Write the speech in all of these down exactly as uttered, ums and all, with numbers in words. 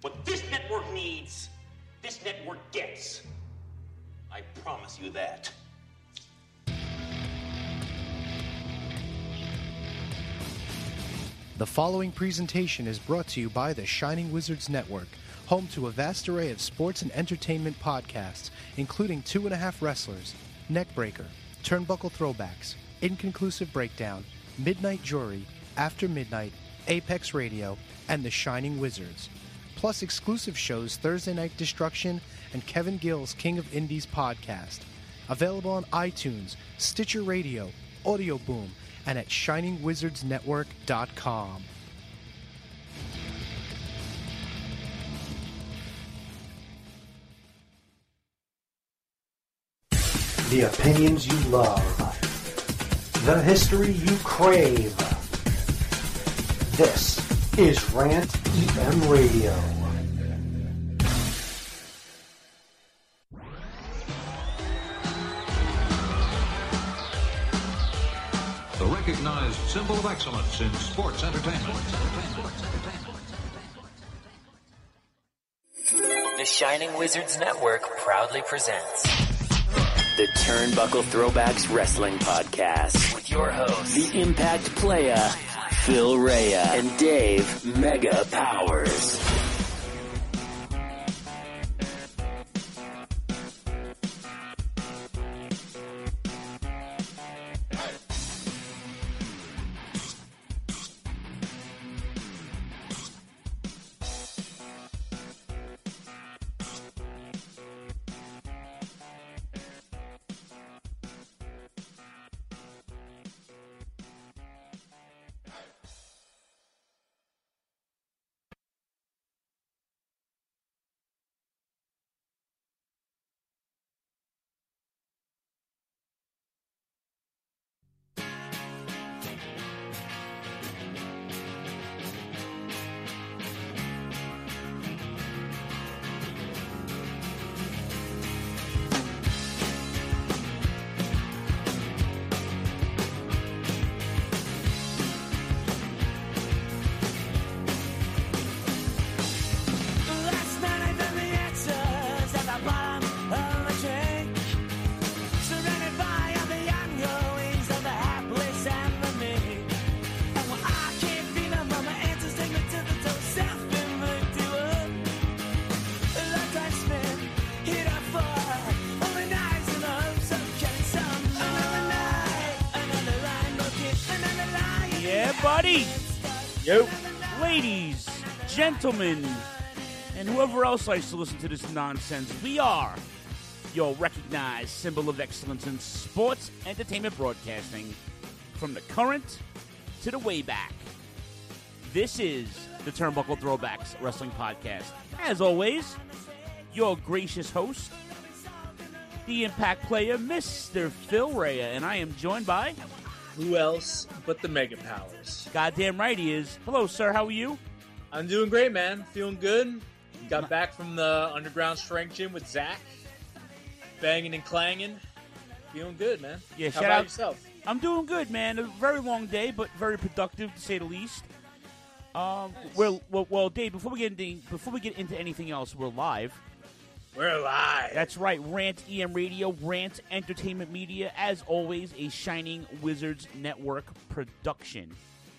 What this network needs, this network gets. I promise you that. The following presentation is brought to you by the Shining Wizards Network, home to a vast array of sports and entertainment podcasts, including Two and a Half Wrestlers, Neckbreaker, Turnbuckle Throwbacks, Inconclusive Breakdown, Midnight Jury, After Midnight, Apex Radio, and The Shining Wizards, plus exclusive shows Thursday Night Destruction and Kevin Gill's King of Indies podcast. Available on iTunes, Stitcher Radio, Audio Boom, and at shining wizards network dot com. The opinions you love. The history you crave. This is Rant E M Radio. The recognized symbol of excellence in sports entertainment. The Shining Wizards Network proudly presents the Turnbuckle Throwbacks Wrestling Podcast with your hosts, the Impact Playa, Phil Rea, and Dave Mega Powers. Yo. Ladies, gentlemen, and whoever else likes to listen to this nonsense, we are your recognized symbol of excellence in sports entertainment broadcasting, from the current to the way back. This is the Turnbuckle Throwbacks Wrestling Podcast. As always, your gracious host, the Impact Player, Mister Phil Rea, and I am joined by... Who else but the Mega Powers? Goddamn right he is. Hello, sir. How are you? I'm doing great, man. Feeling good. Got back from the Underground Strength Gym with Zach. Banging and clanging. Feeling good, man. Yeah, How shout about out. yourself? I'm doing good, man. A very long day, but very productive, to say the least. Um, Nice. well, well, well, Dave. Before we get into before we get into anything else, we're live. We're live. That's right. Rant E M Radio, Rant Entertainment Media. As always, a Shining Wizards Network production.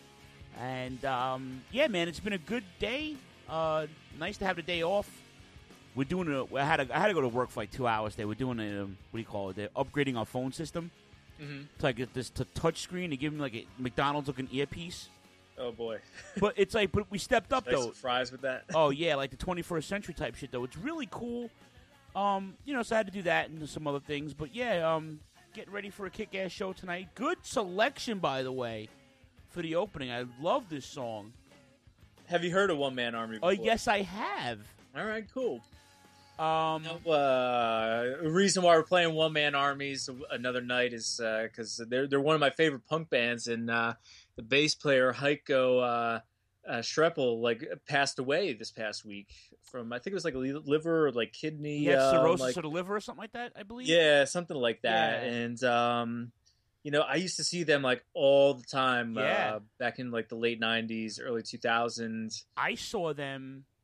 And um, yeah, man, it's been a good day. Uh, nice to have the day off. We're doing a. I had to, I had to go to work for like two hours. They were doing a. What do you call it? They're upgrading our phone system. Mm-hmm. To like this to touch screen. They give me like a McDonald's looking earpiece. Oh boy. But it's like, but we stepped up Nice though. some fries with that. Oh yeah, like the twenty-first century type shit though. It's really cool. Um, you know, so I had to do that and some other things. But yeah, um, getting ready for a kick-ass show tonight. Good selection, by the way, for the opening. I love this song. Have you heard of One Man Army Oh, before? yes, I have. All right, cool. Um, No, uh, the reason why we're playing One Man Armies another night is because uh, they're they're one of my favorite punk bands, and uh, the bass player Heiko uh, uh, Schreppel like passed away this past week from I think it was like a liver or like kidney. He had um, cirrhosis like, of the liver or something like that, I believe. yeah, something like that. Yeah. And um, you know, I used to see them like all the time. Yeah. Uh, back in like the late nineties, early two thousands. I saw them.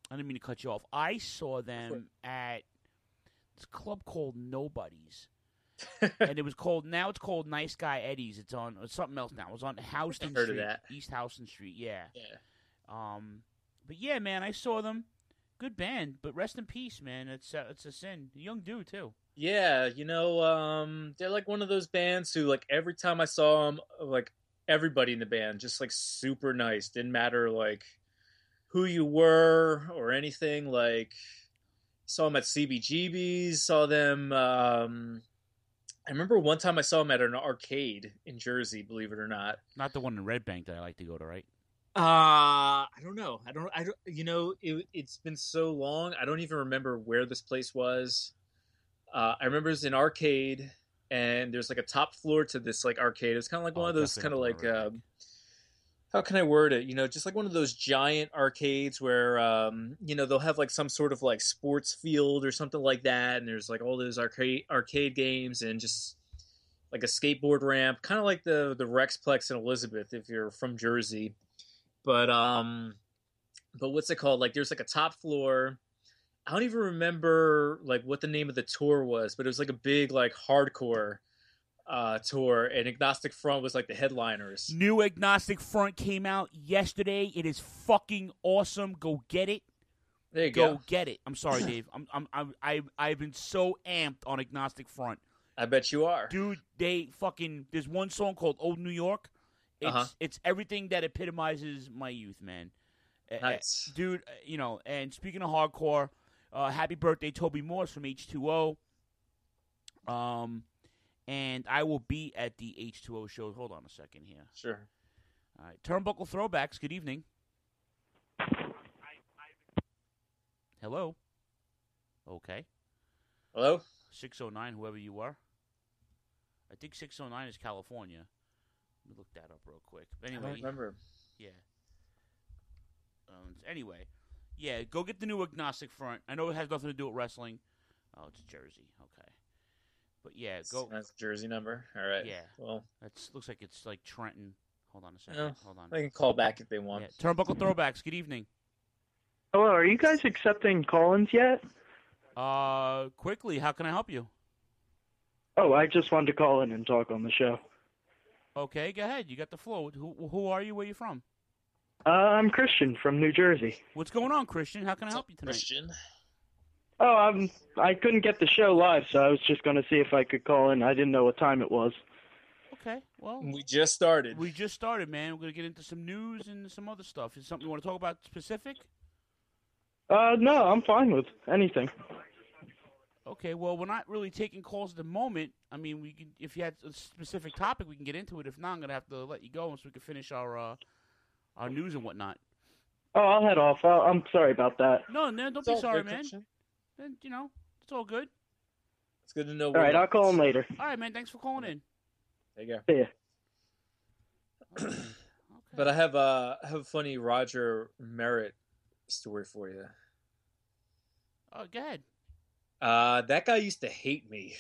I didn't mean to cut you off. I saw them at this club called Nobody's. And it was called, now it's called Nice Guy Eddie's. It's on, it's something else now. It was on Houston heard Street. of that. East Houston Street, yeah. Yeah. Um, but yeah, man, I saw them. Good band, but rest in peace, man. It's uh, it's a sin. A young dude, too. Yeah, you know, um, they're like one of those bands who, like, every time I saw them, like, everybody in the band just, like, super nice. Didn't matter, like, who you were or anything. Like, saw them at C B G B's, saw them, um, I remember one time I saw them at an arcade in Jersey, believe it or not. Not the one in Red Bank that I like to go to, right? Uh, I don't know. I don't, I don't, you know, it, it's been so long. I don't even remember where this place was. Uh, I remember it was an arcade, and there's like a top floor to this like arcade. It was kind of like Oh, one of those kind of definitely like, Red uh, Bank. how can I word it? You know, just like one of those giant arcades where, um, you know, they'll have like some sort of like sports field or something like that. And there's like all those arcade arcade games and just like a skateboard ramp, kind of like the, the Rexplex in Elizabeth, if you're from Jersey. But, um, but what's it called? Like there's like a top floor. I don't even remember like what the name of the tour was, but it was like a big, like hardcore uh tour, and Agnostic Front was like the headliners. New Agnostic Front came out yesterday. It is fucking awesome. Go get it. There you Go go. get it. I'm sorry, Dave. I'm I'm I'm I I've been so amped on Agnostic Front. I bet you are. Dude, they fucking there's one song called Old New York. It's Uh-huh. it's everything that epitomizes my youth, man. Uh, uh, Nice. dude, uh, you know, and speaking of hardcore, uh, happy birthday Toby Morse from H two O. Um And I will be at the H two O show. Hold on a second here. Sure. All right. Turnbuckle Throwbacks. Good evening. Hello. Okay. Hello? six oh nine, whoever you are. I think six oh nine is California. Let me look that up real quick. But I anyway, don't remember. yeah. Um, anyway, yeah, go get the new Agnostic Front. I know it has nothing to do with wrestling. Oh, it's Jersey. Okay. But yeah, go. That's a Jersey number. All right. Yeah. Well, That looks like it's like Trenton. Hold on a second. Yeah. Hold on. they can call back if they want. Yeah. Turnbuckle Throwbacks. Good evening. Hello, are you guys accepting call-ins yet? Uh, quickly, how can I help you? Oh, I just wanted to call in and talk on the show. Okay, go ahead. You got the flow. Who, who are you? Where you from? Uh, I'm Christian from New Jersey. What's going on, Christian? How can I help you tonight? Christian. Oh, I'm, I couldn't get the show live, so I was just going to see if I could call in. I didn't know what time it was. Okay, well, We just started. we just started, man. We're going to get into some news and some other stuff. Is something you want to talk about specific? Uh, no, I'm fine with anything. Okay, well, we're not really taking calls at the moment. I mean, we can, if you had a specific topic, we can get into it. If not, I'm going to have to let you go so we can finish our uh, our news and whatnot. Oh, I'll head off. i I'm sorry about that. No, no, don't It's be all sorry, good, man. Christian. And, you know, it's all good. It's good to know. All right, I'll call him later. All right, man, thanks for calling in. There you go. See ya. Okay. But I have uh, I have a funny Roger Merritt story for you. Oh, go ahead. Uh, that guy used to hate me.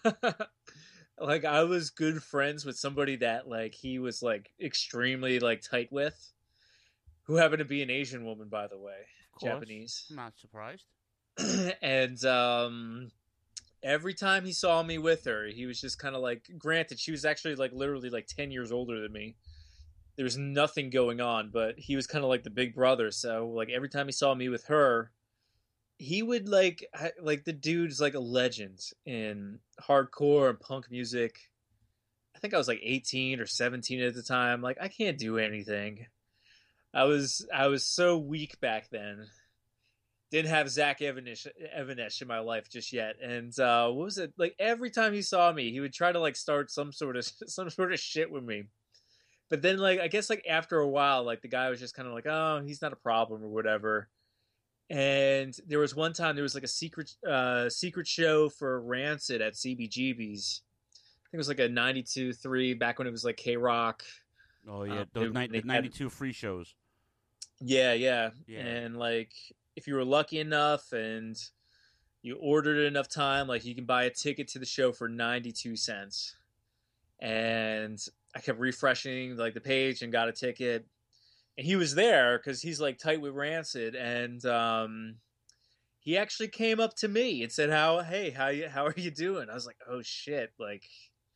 Like I was good friends with somebody that like he was like extremely like tight with, who happened to be an Asian woman, by the way, Of course. Japanese. I'm not surprised. And um, every time he saw me with her, he was just kind of like. Granted, she was actually like literally like ten years older than me. There was nothing going on, but he was kind of like the big brother. So like every time he saw me with her, he would like I- like the dude's like a legend in hardcore and punk music. I think I was like eighteen or seventeen at the time. Like I can't do anything. I was I was so weak back then. Didn't have Zach Evanish, Evanish in my life just yet. And uh, what was it? Like every time he saw me, he would try to like start some sort of some sort of shit with me. But then like I guess like after a while, like the guy was just kind of like, oh, he's not a problem or whatever. And there was one time there was like a secret uh, secret show for Rancid at C B G B's. I think it was like a ninety-two three back when it was like K-Rock. Oh, yeah, Um, those they- ni- they the had- ninety-two free shows. Yeah, yeah, Yeah. And like, if you were lucky enough and you ordered it enough time, like you can buy a ticket to the show for ninety-two cents. And I kept refreshing like the page and got a ticket. And he was there because he's like tight with Rancid, and um, he actually came up to me and said, "How hey how you how are you doing?" I was like, "Oh shit!" Like,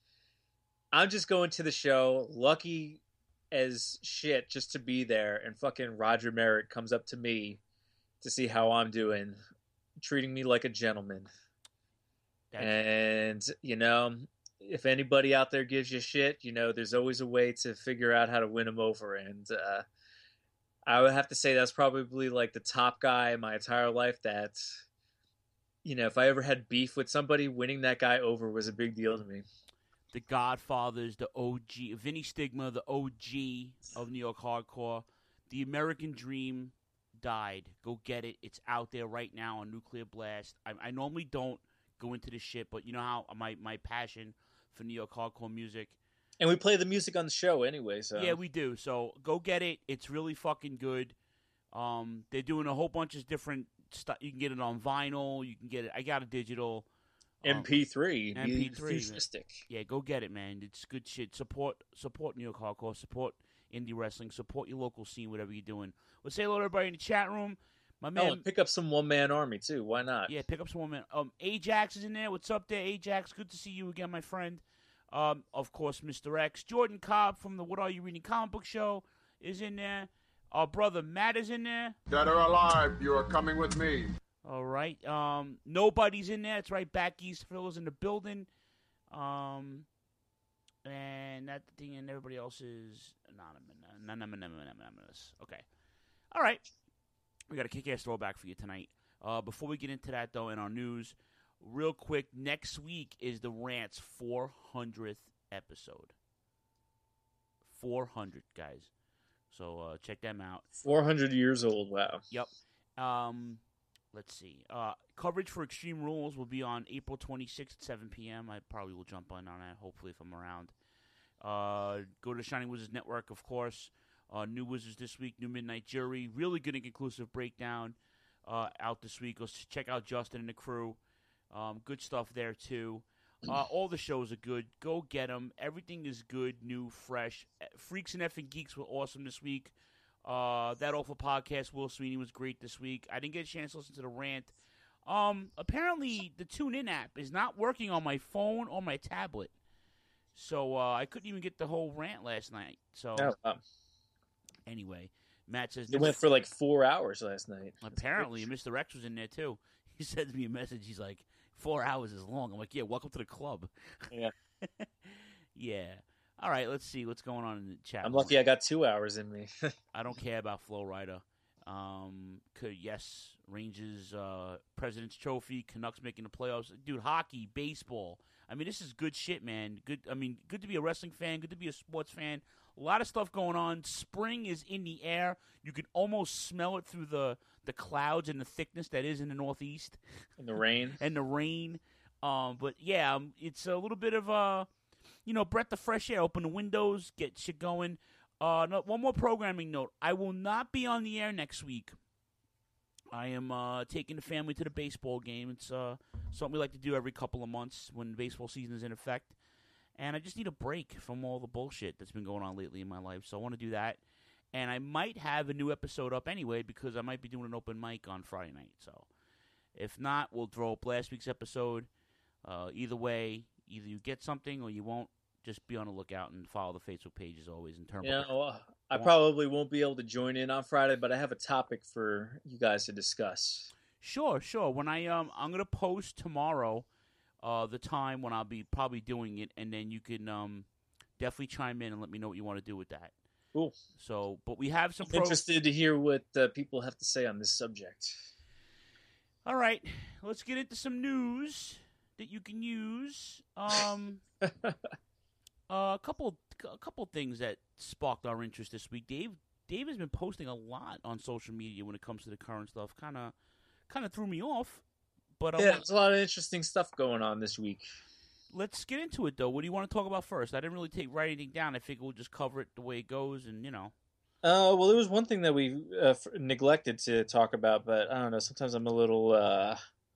I'm just going to the show, lucky as shit just to be there, and fucking Roger Merritt comes up to me to see how I'm doing, treating me like a gentleman. That's... And you know, if anybody out there gives you shit, you know, there's always a way to figure out how to win them over. And uh, I would have to say that's probably like the top guy in my entire life that, you know, if I ever had beef with somebody, winning that guy over was a big deal to me. The Godfathers, the O G, Vinny Stigma, the O G of New York hardcore. The American Dream died. Go get it. It's out there right now on Nuclear Blast. I, I normally don't go into this shit, but you know how my, my passion for New York hardcore music. And we play the music on the show anyway, so. Yeah, we do. So go get it. It's really fucking good. Um, they're doing a whole bunch of different stuff. You can get it on vinyl. You can get it. I got a digital. M P three. Um, M P three. Futuristic. Yeah, go get it, man. It's good shit. Support support New York hardcore. Support indie wrestling. Support your local scene, whatever you're doing. We'll say hello to everybody in the chat room. My man, oh, and pick up some one-man army, too. Why not? Yeah, pick up some one-man. Um, Ajax is in there. What's up there, Ajax? Good to see you again, my friend. Um, of course, Mister X. Jordan Cobb from the What Are You Reading comic book show is in there. Our brother Matt is in there. Dead or alive, you are coming with me. All right. Um, nobody's in there. It's right back east. Phil is in the building. Um, and that thing and everybody else is anonymous. Anonymous. Okay. All right. We got a kick-ass throwback for you tonight. Uh, before we get into that, though, in our news, real quick, next week is the Rant's four hundredth episode. four hundred, guys. So uh, check them out. four hundred years old, wow. Yep. Um, let's see. Uh, coverage for Extreme Rules will be on April twenty-sixth at seven p.m. I probably will jump on on that, hopefully, if I'm around. Uh, go to Shining Wizards Network, of course. Uh, new Wizards this week, new Midnight Jury. Really good and conclusive breakdown uh, out this week. Go check out Justin and the crew. Um, good stuff there, too. Uh, all the shows are good. Go get them. Everything is good, new, fresh. Freaks and Effing Geeks were awesome this week. Uh, that Awful Podcast, Will Sweeney, was great this week. I didn't get a chance to listen to the rant. Um, apparently, the TuneIn app is not working on my phone or my tablet. So uh, I couldn't even get the whole rant last night. So oh, wow. Anyway, Matt says... It went for like four hours last night. Apparently, Mister X was in there, too. He sends me a message. He's like, four hours is long. I'm like, yeah, welcome to the club. Yeah. Yeah. All right, let's see what's going on in the chat. I'm lucky I got two hours in me. I don't care about Flo Rida. Um, could, yes, Rangers, uh, President's Trophy, Canucks making the playoffs. Dude, hockey, baseball. I mean, this is good shit, man. Good. I mean, good to be a wrestling fan. Good to be a sports fan. A lot of stuff going on. Spring is in the air. You can almost smell it through the, the clouds and the thickness that is in the Northeast. And the rain. and the rain. Um, but, yeah, um, it's a little bit of a, you know, breath of fresh air. Open the windows, get shit going. Uh, no, one more programming note. I will not be on the air next week. I am uh, taking the family to the baseball game. It's uh, something we like to do every couple of months when baseball season is in effect. And I just need a break from all the bullshit that's been going on lately in my life. So I want to do that. And I might have a new episode up anyway because I might be doing an open mic on Friday night. So if not, we'll throw up last week's episode. Uh, either way, either you get something or you won't. Just be on the lookout and follow the Facebook page as always. In terms, yeah, well, I probably won't be able to join in on Friday, but I have a topic for you guys to discuss. Sure, sure. When I um, I'm gonna post tomorrow, uh, the time when I'll be probably doing it, and then you can um, definitely chime in and let me know what you want to do with that. Cool. So, but we have some. I'm pro- interested to hear what uh, people have to say on this subject. All right, let's get into some news that you can use. Um. Uh, a couple, a couple things that sparked our interest this week. Dave, Dave has been posting a lot on social media when it comes to the current stuff. Kind of, kind of threw me off. But yeah, there's a lot of interesting stuff going on this week. Let's get into it, though. What do you want to talk about first? I didn't really take write anything down. I figured we'll just cover it the way it goes, and you know. Uh, well, there was one thing that we uh, neglected to talk about, but I don't know. Sometimes I'm a little. Uh...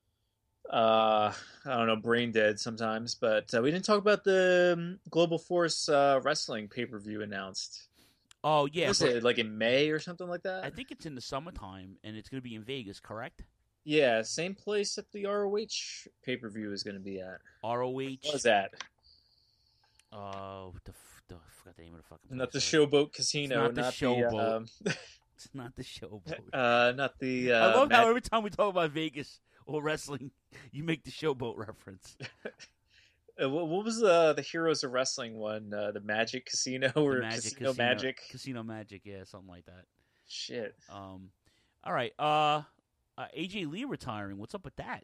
Uh, I don't know, brain dead sometimes, but uh, we didn't talk about the um, Global Force uh, Wrestling pay-per-view announced. Oh yeah, Was it like in May or something like that? I think it's in the summertime, and it's going to be in Vegas, correct? Yeah, same place that the R O H pay per view is going to be at. R O H. What was that? Oh, uh, the, the I forgot the name of the fucking place. Not the Showboat Casino. It's not the not Showboat. The, um... It's not the Showboat. Uh, not the. Uh, I love Matt... how every time we talk about Vegas or wrestling, you make the Showboat reference. uh, what, what was the the Heroes of Wrestling one? Uh, the Magic Casino or the Magic Casino, Casino Magic? Casino Magic, yeah, something like that. Shit. Um, all right. Uh, uh, A J Lee retiring. What's up with that?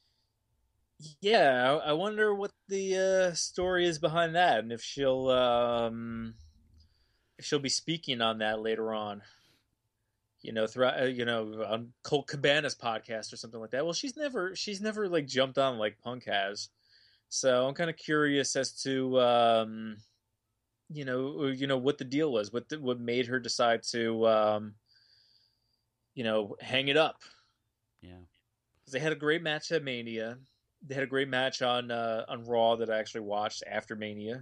Yeah, I, I wonder what the uh, story is behind that, and if she'll um, if she'll be speaking on that later on. You know, throughout, uh, you know, on Colt Cabana's podcast or something like that. Well, she's never, she's never like jumped on like Punk has. So I'm kind of curious as to, um, you know, you know what the deal was, what the, what made her decide to, um, you know, hang it up. Yeah, because they had a great match at Mania. They had a great match on uh, on Raw that I actually watched after Mania.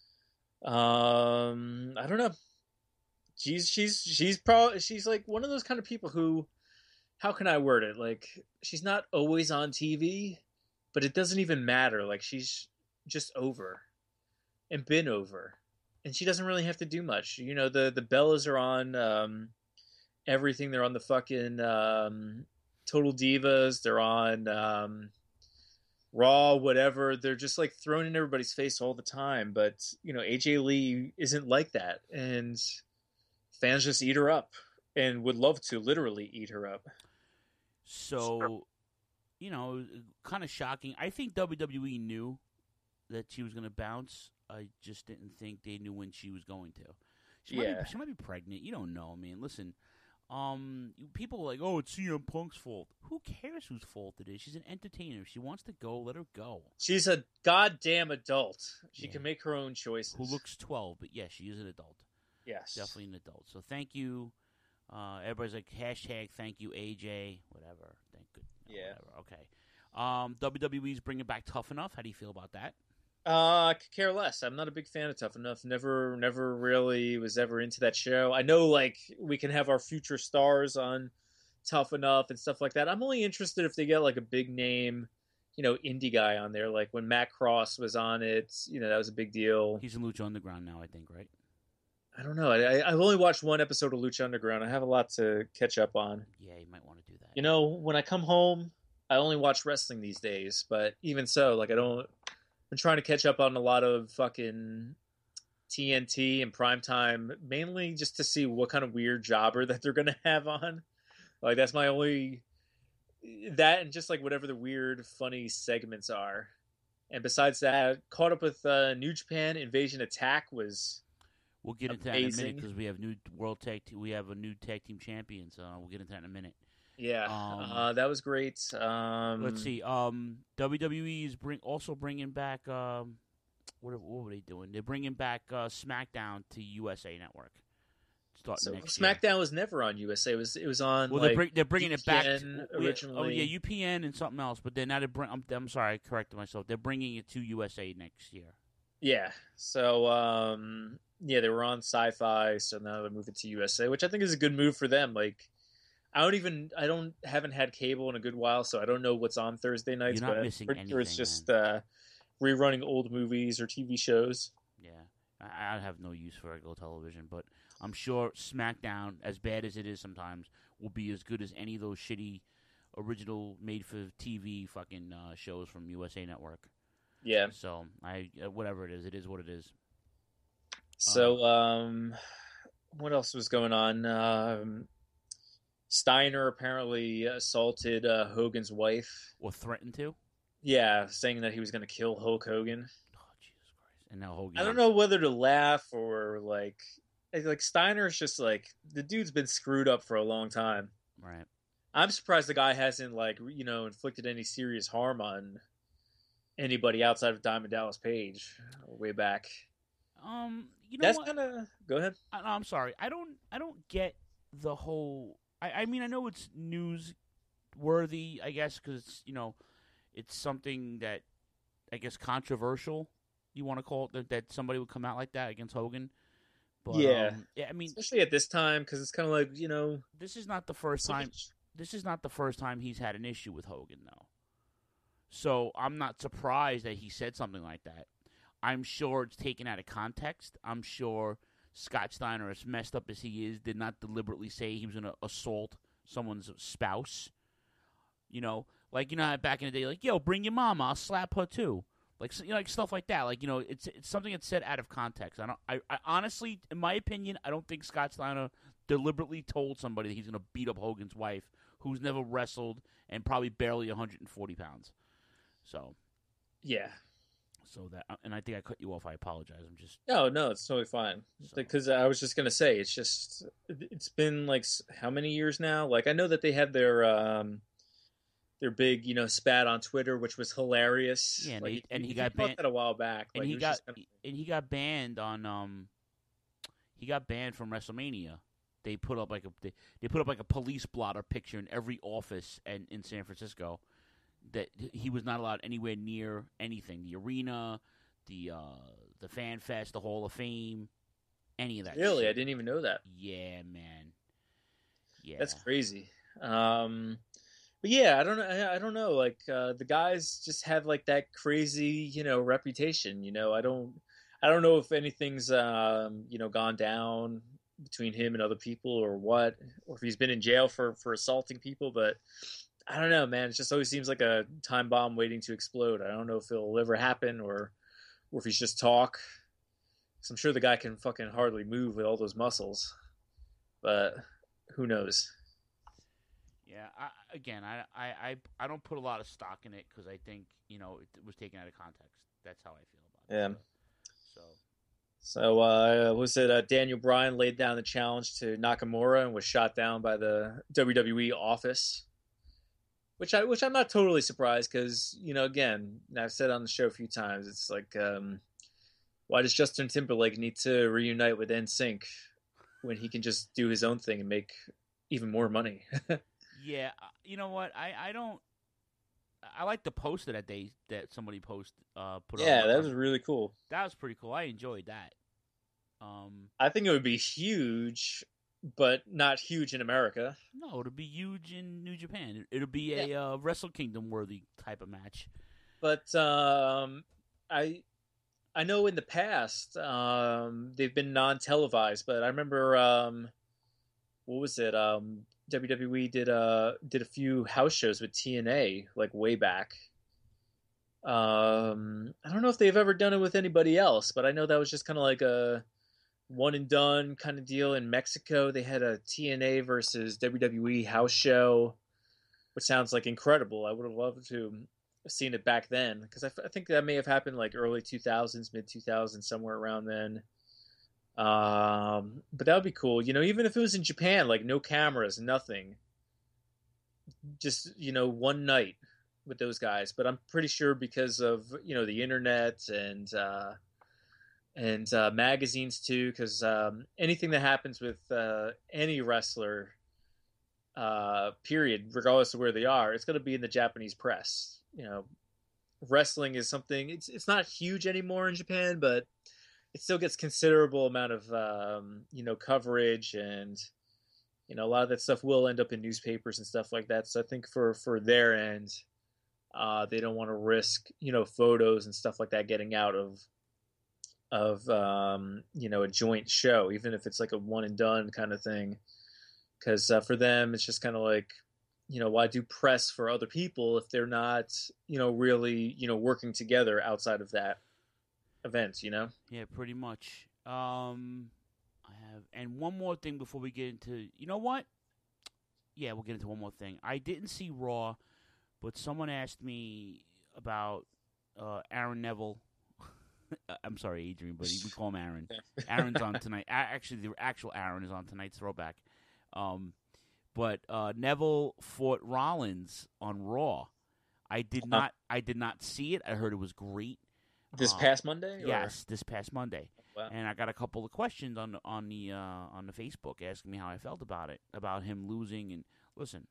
Um, I don't know. She's she's she's probably she's like one of those kind of people who, how can I word it? Like, she's not always on T V, but it doesn't even matter. Like, she's just over and been over, and she doesn't really have to do much. You know, the the Bellas are on um, everything. They're on the fucking um, Total Divas. They're on um, Raw, whatever. They're just like thrown in everybody's face all the time. But you know, A J Lee isn't like that, and fans just eat her up and would love to literally eat her up. So, you know, kind of shocking. I think W W E knew that she was going to bounce. I just didn't think they knew when she was going to. She might Yeah. be, she might be pregnant. You don't know. I mean, listen, um, people are like, oh, it's C M Punk's fault. Who cares whose fault it is? She's an entertainer. If she wants to go, let her go. She's a goddamn adult. She Yeah. can make her own choices. Who looks twelve, but yes, she is an adult. Yes. Definitely an adult. So thank you. Uh, everybody's like, hashtag thank you, A J, whatever. Thank good. no, Yeah. Whatever. Okay. Um, W W E's bringing back Tough Enough. How do you feel about that? Uh, I could care less. I'm not a big fan of Tough Enough. Never, never really was ever into that show. I know, like, we can have our future stars on Tough Enough and stuff like that. I'm only interested if they get, like, a big name, you know, indie guy on there. Like, when Matt Cross was on it, you know, that was a big deal. He's in Lucha Underground now, I think, right? I don't know. I, I've only watched one episode of Lucha Underground. I have a lot to catch up on. Yeah, you might want to do that. You know, when I come home, I only watch wrestling these days. But even so, like, I don't... I'm trying to catch up on a lot of fucking T N T and primetime, mainly just to see what kind of weird jobber that they're going to have on. Like, that's my only... That and just, like, whatever the weird, funny segments are. And besides that, caught up with uh, New Japan Invasion Attack was... We'll get into that in a amazing. minute because we have new world tag. Te- we have a new tag team champion, so we'll get into that in a minute. Yeah, Um, uh, that was great. Um, Let's see. Um, W W E is bring also bringing back. Um, what what were they doing? They're bringing back uh, SmackDown to U S A Network. Starting So next year. SmackDown was never on U S A. It was it was on. Well, like, they're, bring, they're bringing it back U P to- N oh, yeah, originally. Oh yeah, U P N and something else. But then now they bring. I'm, I'm sorry, I corrected myself. They're bringing it to U S A next year. Yeah. So um, yeah, they were on Sci-Fi, so now they're moving to U S A, which I think is a good move for them. Like, I don't even I don't haven't had cable in a good while, so I don't know what's on Thursday nights. You're not but missing I'm pretty sure it's anything, just uh, rerunning old movies or T V shows. Yeah, I, I have no use for regular television, but I'm sure SmackDown, as bad as it is sometimes, will be as good as any of those shitty original made-for-T V fucking uh, shows from U S A Network. Yeah. So I uh, whatever it is, it is what it is. So um, what else was going on? Um, Steiner apparently assaulted uh, Hogan's wife. Or threatened to. Yeah, saying that he was going to kill Hulk Hogan. Oh Jesus Christ! And now Hogan. I don't know whether to laugh or like, like Steiner's just like, the dude's been screwed up for a long time. Right. I'm surprised the guy hasn't, like, you know, inflicted any serious harm on anybody outside of Diamond Dallas Page way back. Um, you know That's what? kind of. Go ahead. I, I'm sorry. I don't. I don't get the whole. I, I mean, I know it's news worthy, I guess, because it's, you know, it's something that I guess controversial. You want to call it that, that somebody would come out like that against Hogan, But, yeah, um, yeah. I mean, especially at this time, because it's kind of like, you know, this is not the first so time. much- This is not the first time he's had an issue with Hogan, though. So I'm not surprised that he said something like that. I'm sure it's taken out of context. I'm sure Scott Steiner, as messed up as he is, did not deliberately say he was going to assault someone's spouse. You know, like, you know, how back in the day, like, yo, bring your mama, I'll slap her too. Like, you know, like stuff like that. Like, you know, it's it's something that's said out of context. I don't. I, I honestly, in my opinion, I don't think Scott Steiner deliberately told somebody that he's going to beat up Hogan's wife, who's never wrestled and probably barely one hundred forty pounds. So, yeah. So that, and I think I cut you off. I apologize. I'm just No, no, it's totally fine. So- Because I was just gonna say, it's just it's been like s- how many years now? Like I know that they had their um their big, you know, spat on Twitter, which was hilarious. Yeah, and like, he- if and you- he if got you caught banned- that a while back, and like, he it was got just kind of- and he got banned on um he got banned from WrestleMania. They put up like a they, they put up like a police blotter picture in every office and in San Francisco that he was not allowed anywhere near anything, the arena, the uh the Fan Fest, the Hall of Fame, any of that. really, I shit. didn't even know that. Yeah, man. Yeah, That's crazy. Um, but yeah, I don't know. I, I don't know. Like uh, the guys just have like that crazy, you know, reputation. You know, I don't. I don't know if anything's, um, you know, gone down between him and other people or what, or if he's been in jail for for assaulting people. But I don't know, man. It just always seems like a time bomb waiting to explode. I don't know if it'll ever happen or or if he's just talk. 'Cause I'm sure the guy can fucking hardly move with all those muscles, but who knows? Yeah, I, again, I, I, I, I don't put a lot of stock in it because I think, you know, it was taken out of context. That's how I feel about it. Yeah. So, So, uh, was it uh, Daniel Bryan laid down the challenge to Nakamura and was shot down by the W W E office? Which I, which I'm not totally surprised because, you know, again, I've said on the show a few times, it's like, um, why does Justin Timberlake need to reunite with N Sync when he can just do his own thing and make even more money? yeah, uh, you know what? I, I don't. I like the poster that they that somebody post uh put. Yeah, up. that was really cool. That was pretty cool. I enjoyed that. Um, I think it would be huge, but not huge in America. no, it'll be huge in New Japan. It, it'll be a uh, Wrestle Kingdom worthy type of match. But um, I I know in the past um, they've been non-televised, but I remember um, what was it? Um, W W E did a did a few house shows with T N A like way back. Um, I don't know if they've ever done it with anybody else, but I know that was just kind of like a one and done kind of deal in Mexico. They had a T N A versus W W E house show, which sounds like incredible. I would have loved to have seen it back then because I, f- I think that may have happened like early two thousands, mid two thousands, somewhere around then. Um, but that would be cool. You know, even if it was in Japan, like no cameras, nothing, just, you know, one night with those guys. But I'm pretty sure because of, you know, the internet and, uh, and uh, magazines too, because um, anything that happens with uh, any wrestler, uh, period, regardless of where they are, it's going to be in the Japanese press. You know, wrestling is something, it's it's not huge anymore in Japan, but it still gets considerable amount of, um, you know, coverage, and, you know, a lot of that stuff will end up in newspapers and stuff like that. So I think for, for their end, uh, they don't want to risk, you know, photos and stuff like that getting out of, of, um, you know, a joint show, even if it's like a one and done kind of thing. Cause uh, for them, it's just kind of like, you know, why do press for other people if they're not, you know, really, you know, working together outside of that event, you know? Yeah, pretty much. Um, I have, and one more thing before we get into, you know what? Yeah, we'll get into one more thing. I didn't see Raw, but someone asked me about uh, Aaron Neville. I'm sorry, Adrian, but we call him Aaron. Aaron's on tonight. A- Actually, the actual Aaron is on tonight's Throwback. Um, but uh, Neville fought Rollins on Raw. I did Uh-huh. not. I did not see it. I heard it was great. This Um, past Monday? Or? Yes, this past Monday. Wow. And I got a couple of questions on the, on the uh, on the Facebook asking me how I felt about it, about him losing. And listen,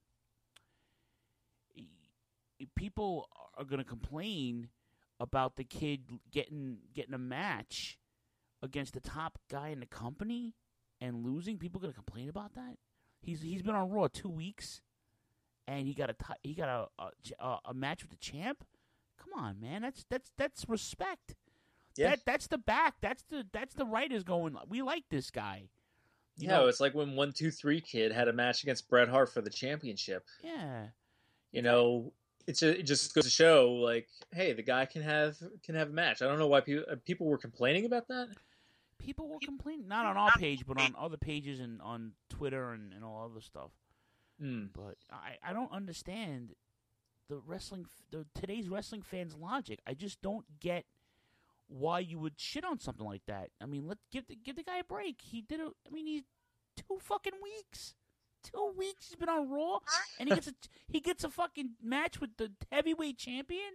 people are going to complain about the kid getting getting a match against the top guy in the company and losing, people going to complain about that? He's he's been on Raw two weeks, and he got a t- he got a, a a match with the champ. Come on, man, that's that's that's respect. Yeah. That that's the back. That's the that's the writers going. We like this guy. You yeah, know? It's like when one two three Kid had a match against Bret Hart for the championship. Yeah, you know, it's a, it just goes to show, like, hey, the guy can have can have a match. I don't know why people people were complaining about that. People were complaining, not on our page, but on other pages and on Twitter and, and all other stuff. Mm. But I, I don't understand the wrestling the today's wrestling fans' logic. I just don't get why you would shit on something like that. I mean, let give the, give the guy a break. He did a. I mean, he's two fucking weeks. Two weeks he's been on Raw, and he gets a he gets a fucking match with the heavyweight champion.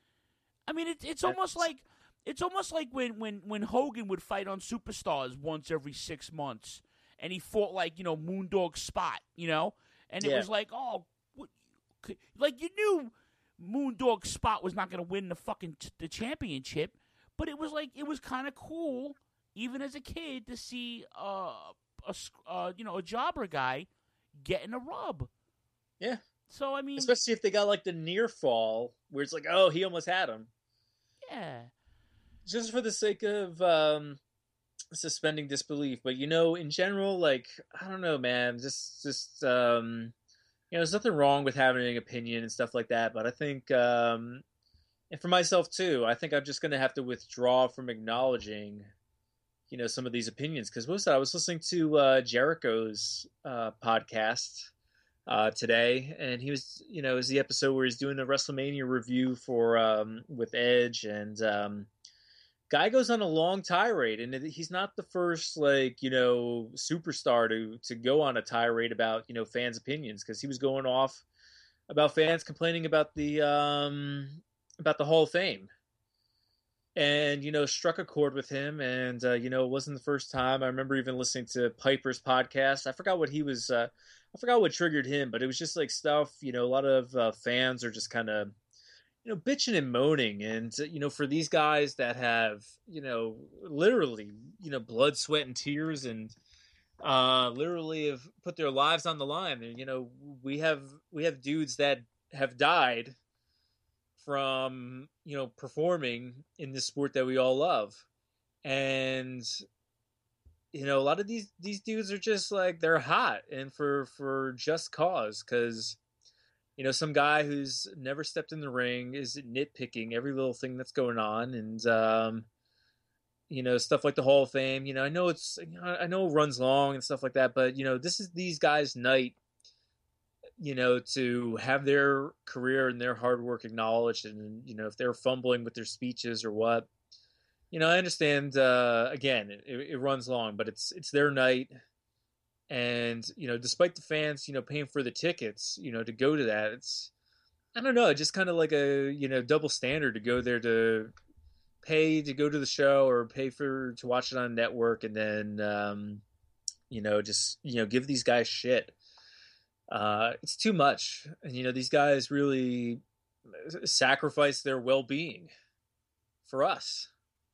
I mean, it's it's almost like it's almost like when, when, when Hogan would fight on Superstars once every six months, and he fought like you know Moondog Spot, you know, and it yeah. was like oh, what, like you knew Moondog Spot was not going to win the fucking the championship. But it was like it was kind of cool, even as a kid, to see uh, a uh, you know a jobber guy getting a rub. Yeah. So I mean, especially if they got like the near fall, where it's like, oh, he almost had him. Yeah. Just for the sake of um, suspending disbelief, but you know, in general, like I don't know, man, just just um, you know, there's nothing wrong with having an opinion and stuff like that, but I think. Um, And for myself, too, I think I'm just going to have to withdraw from acknowledging, you know, some of these opinions. Because what was that? I was listening to uh, Jericho's uh, podcast uh, today, and he was, you know, it was the episode where he's doing the WrestleMania review for um, with Edge, and um, guy goes on a long tirade, and he's not the first, like, you know, superstar to to go on a tirade about, you know, fans' opinions, because he was going off about fans complaining about the. Um, about the Hall of Fame, and, you know, struck a chord with him. And, uh, you know, it wasn't the first time. I remember even listening to Piper's podcast. I forgot what he was, uh, I forgot what triggered him, but it was just like stuff, you know, a lot of uh, fans are just kind of, you know, bitching and moaning. And, you know, for these guys that have, you know, literally, you know, blood, sweat, and tears, and uh, literally have put their lives on the line. And, you know, we have, we have dudes that have died from, you know, performing in this sport that we all love. And, you know, a lot of these, these dudes are just like, they're hot, and for, for just cause. Cause, you know, some guy who's never stepped in the ring is nitpicking every little thing that's going on. And, um, you know, stuff like the Hall of Fame, you know, I know it's, you know, I know it runs long and stuff like that, but, you know, this is these guys' night, you know, to have their career and their hard work acknowledged. And, you know, if they're fumbling with their speeches or what, you know, I understand, uh, again, it, it runs long, but it's, it's their night. And, you know, despite the fans, you know, paying for the tickets, you know, to go to that, it's, I don't know, just kind of like a, you know, double standard to go there to pay to go to the show, or pay for, to watch it on a network, and then, um, you know, just, you know, give these guys shit. Uh, it's too much. And, you know, these guys really sacrifice their well-being for us.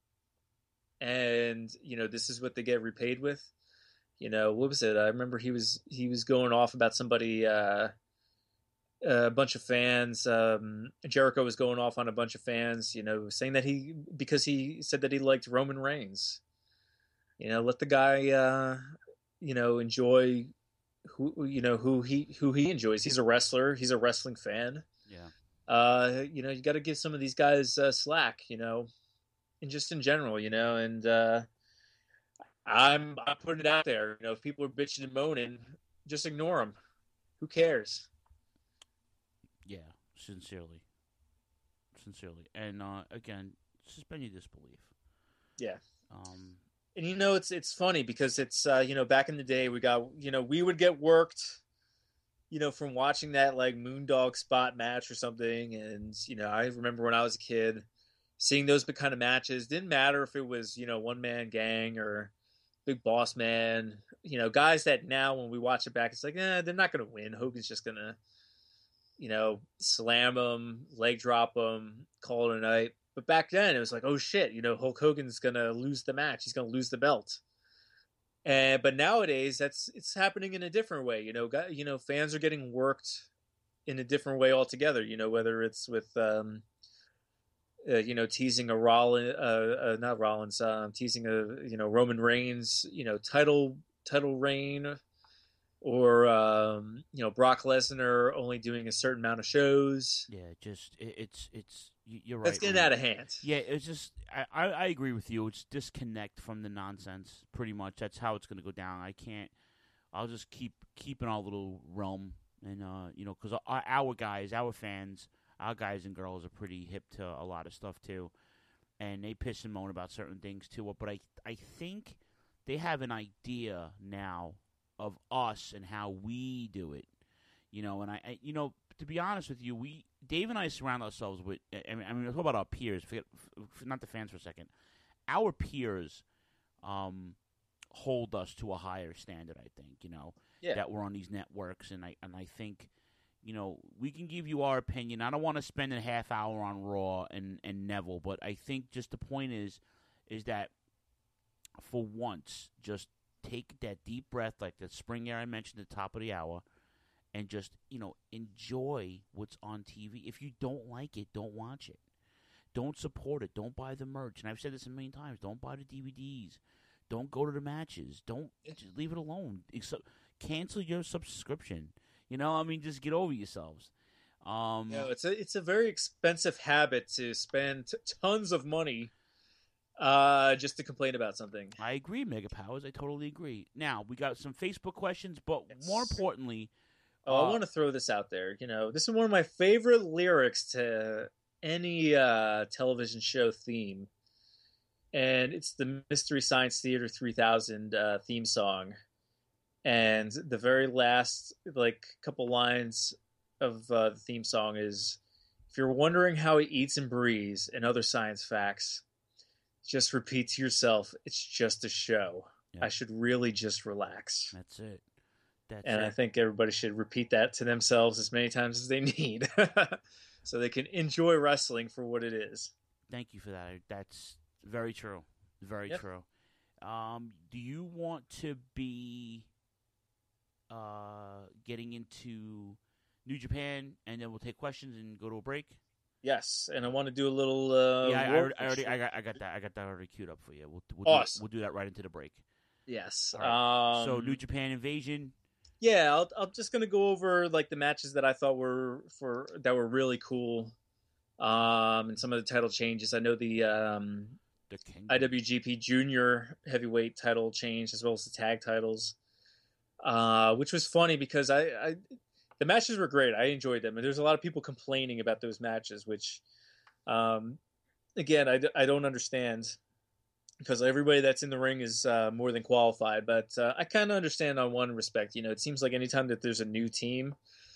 And, you know, this is what they get repaid with. You know, what was it? I remember he was, he was going off about somebody, uh, a bunch of fans. Um, Jericho was going off on a bunch of fans, you know, saying that he, because he said that he liked Roman Reigns. You know, let the guy, uh, you know, enjoy who, you know, who he, who he enjoys. He's a wrestler. He's a wrestling fan. Yeah. Uh, you know, you got to give some of these guys uh, slack, you know, and just in general, you know, and uh, I'm, I'm putting it out there. You know, if people are bitching and moaning, just ignore them. Who cares? Yeah, sincerely. Sincerely. And, uh, again, suspend your disbelief. Yeah. Um, and, you know, it's it's funny because it's, uh, you know, back in the day, we got, you know, we would get worked, you know, from watching that, like, Moondog Spot match or something. And, you know, I remember when I was a kid, seeing those kind of matches. Didn't matter if it was, you know, one-man gang or Big Boss Man. You know, guys that now, when we watch it back, it's like, eh, they're not going to win. Hogan's just going to, you know, slam them, leg drop them, call it a night. But back then, it was like, oh shit, you know, Hulk Hogan's gonna lose the match. He's gonna lose the belt. And but nowadays, that's it's happening in a different way. You know, got, you know, fans are getting worked in a different way altogether. You know, whether it's with, um, uh, you know, teasing a Rollins, uh, uh, not Rollins, um, teasing a you know Roman Reigns, you know, title title reign, or um, you know, Brock Lesnar only doing a certain amount of shows. Yeah, just it, it's it's you're right. That's getting man. out of hand. Yeah, it's just I, I, I agree with you. It's disconnect from the nonsense. Pretty much, that's how it's going to go down. I can't. I'll just keep keep in our little realm, and uh, you know, because our, our guys, our fans, our guys and girls are pretty hip to a lot of stuff too, and they piss and moan about certain things too. But I I think they have an idea now of us and how we do it, you know. And I, I you know, to be honest with you, we Dave and I surround ourselves with. I mean, I mean, let's talk about our peers. Forget, not the fans for a second. Our peers, um, hold us to a higher standard. I think, you know, yeah. that we're on these networks, and I and I think, you know, we can give you our opinion. I don't want to spend a half hour on Raw and and Neville, but I think just the point is, is that for once, just take that deep breath, like the spring air I mentioned at the top of the hour, and just, you know, enjoy what's on T V. If you don't like it, don't watch it. Don't support it. Don't buy the merch. And I've said this a million times. Don't buy the D V Ds. Don't go to the matches. Don't just leave it alone. Except, cancel your subscription. You know, I mean, just get over yourselves. Um, no, it's a it's a very expensive habit to spend t- tons of money Uh, just to complain about something. I agree, Mega Powers. I totally agree. Now, we got some Facebook questions, but yes. more importantly... Oh, uh, I want to throw this out there. You know, this is one of my favorite lyrics to any uh, television show theme. And it's the Mystery Science Theater three thousand uh, theme song. And the very last, like, couple lines of uh, the theme song is, if you're wondering how he eats and breathes and other science facts, just repeat to yourself, it's just a show. Yeah. I should really just relax. That's it. That's and it. I think everybody should repeat that to themselves as many times as they need so they can enjoy wrestling for what it is. Thank you for that. That's very true. Very yep. true. Um, do you want to be uh, getting into New Japan, and then we'll take questions and go to a break? Yes, and I want to do a little. Uh, yeah, I, I, already, I already, I got, I got that, I got that already queued up for you. We'll, we'll awesome. do, we'll do that right into the break. Yes. Right. Um, so New Japan Invasion. Yeah, I'll, I'm just gonna go over like the matches that I thought were for that were really cool, um, and some of the title changes. I know the um, the I W G P Junior Heavyweight title change as well as the tag titles, uh, which was funny because I. I The matches were great. I enjoyed them. And there's a lot of people complaining about those matches, which, um, again, I, I don't understand because everybody that's in the ring is uh, more than qualified. But uh, I kind of understand on one respect. You know, it seems like anytime that there's a new team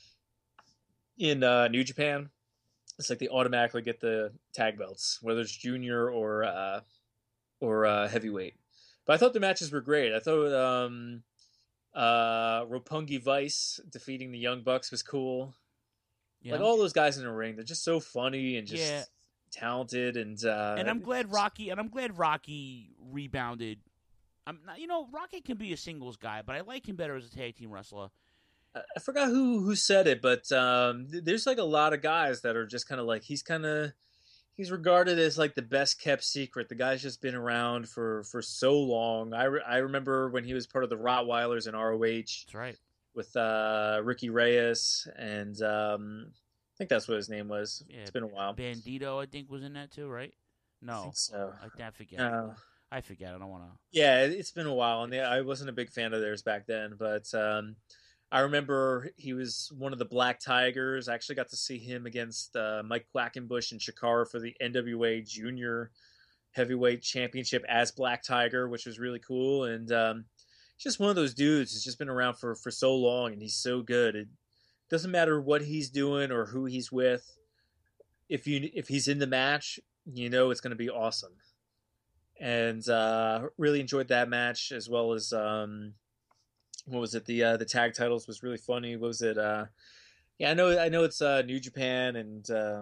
in uh, New Japan, it's like they automatically get the tag belts, whether it's junior or uh, or uh, heavyweight. But I thought the matches were great. I thought... Um, Uh, Roppongi Vice defeating the Young Bucks was cool. Yeah. Like all those guys in the ring, they're just so funny and just yeah. talented. And uh, and I'm glad Rocky and I'm glad Rocky rebounded. I'm not, you know, Rocky can be a singles guy, but I like him better as a tag team wrestler. I forgot who who said it, but um, there's like a lot of guys that are just kind of like he's kind of. He's regarded as like the best kept secret. The guy's just been around for, for so long. I, re- I remember when he was part of the Rottweilers in R O H. That's right. With uh, Ricky Reyes, and um, I think that's what his name was. Yeah, it's been a while. Bandito, I think, was in that too, right? No, I think so. I, I forget. Uh, I forget. I don't want to. Yeah, it's been a while, and I wasn't a big fan of theirs back then, but. Um, I remember he was one of the Black Tigers. I actually got to see him against uh, Mike Quackenbush and Chikara for the N W A Junior Heavyweight Championship as Black Tiger, which was really cool. And um, he's just one of those dudes who's just been around for, for so long, and he's so good. It doesn't matter what he's doing or who he's with. If you if he's in the match, you know it's going to be awesome. And uh, really enjoyed that match as well as. Um, What was it? The uh, the tag titles was really funny. What was it? Uh, yeah, I know. I know it's uh, New Japan and um,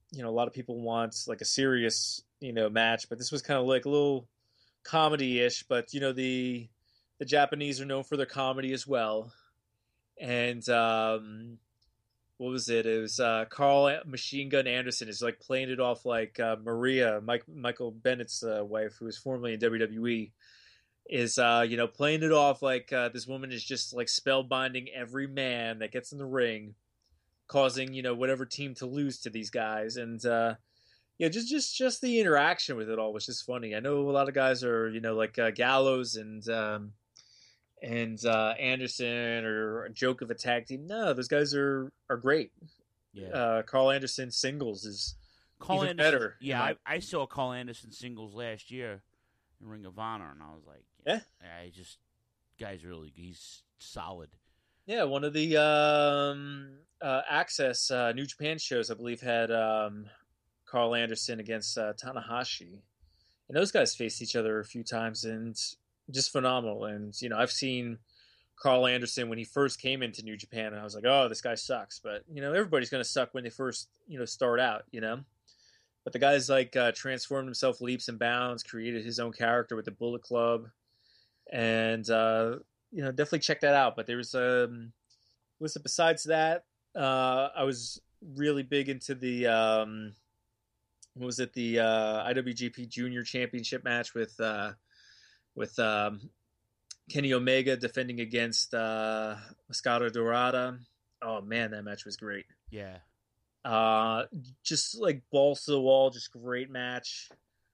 you know, a lot of people want like a serious, you know, match, but this was kind of like a little comedy-ish. But you know, the the Japanese are known for their comedy as well. And um, what was it? It was uh, Carl Machine Gun Anderson is like playing it off like uh, Maria, Mike, Michael Bennett's uh, wife, who was formerly in W W E, is uh, you know, playing it off like uh, this woman is just like spellbinding every man that gets in the ring, causing, you know, whatever team to lose to these guys. And uh, yeah, just just just the interaction with it all was just funny. I know a lot of guys are, you know, like uh, Gallows and um, and uh, Anderson or a joke of a tag team. No, those guys are are great. Yeah. Uh, Carl Anderson singles is Carl even Anderson, better. Yeah, I, I saw Carl Anderson singles last year in Ring of Honor, and I was like, yeah, I just guy's really he's solid. Yeah, one of the um, uh, Access uh, New Japan shows, I believe, had um, Carl Anderson against uh, Tanahashi, and those guys faced each other a few times, and just phenomenal. And you know, I've seen Carl Anderson when he first came into New Japan, and I was like, oh, this guy sucks. But you know, everybody's going to suck when they first, you know, start out, you know. But the guy's like uh, transformed himself leaps and bounds, created his own character with the Bullet Club, and uh, you know, definitely check that out. But there was um, was it besides that? Uh, I was really big into the um, what was it the uh, I W G P Junior Championship match with uh, with um, Kenny Omega defending against uh, Mascara Dorada. Oh man, that match was great. Yeah. Uh, just like balls to the wall, just great match.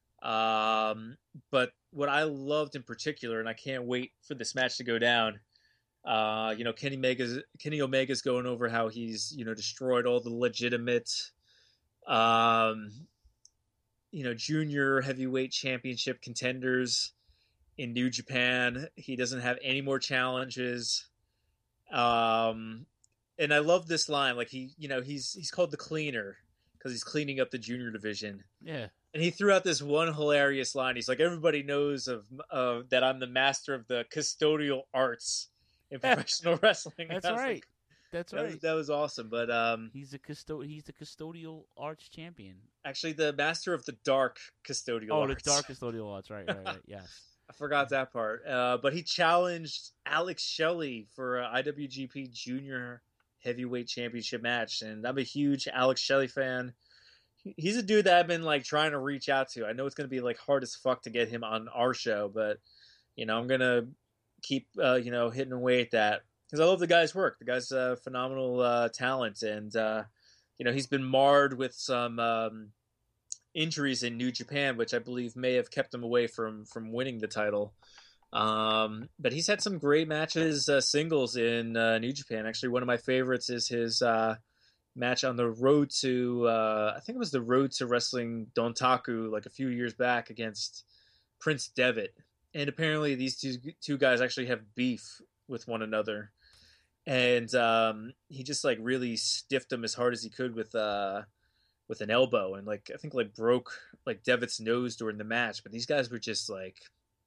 Um, but what I loved in particular, and I can't wait for this match to go down. Uh, you know, Kenny Omega's Kenny Omega's going over how he's, you know, destroyed all the legitimate, um, you know, junior heavyweight championship contenders in New Japan. He doesn't have any more challenges. Um, and I love this line. Like he, you know, he's he's called the cleaner because he's cleaning up the junior division. Yeah. And he threw out this one hilarious line. He's like, everybody knows of uh, that I'm the master of the custodial arts in professional wrestling. That's I was right. like, That's that right. Was, that was awesome. But um, he's a custo- He's the custodial arts champion. Actually, the master of the dark custodial oh, arts. the dark custodial arts. Right, right, right. Yes. I forgot that part. Uh, but he challenged Alex Shelley for an I W G P Junior Heavyweight Championship match, and I'm a huge Alex Shelley fan. He's a dude that I've been like trying to reach out to. I know it's going to be like hard as fuck to get him on our show, but you know, I'm going to keep, uh, you know, hitting away at that because I love the guy's work. The guy's a phenomenal uh, talent. And, uh, you know, he's been marred with some um, injuries in New Japan, which I believe may have kept him away from, from winning the title. Um, but he's had some great matches, uh, singles in uh, New Japan. Actually, one of my favorites is his, uh, match on the road to uh, I think it was the road to wrestling Dontaku like a few years back against Prince Devitt, and apparently these two two guys actually have beef with one another, and um, he just like really stiffed him as hard as he could with uh with an elbow, and like I think like broke like Devitt's nose during the match. But these guys were just like,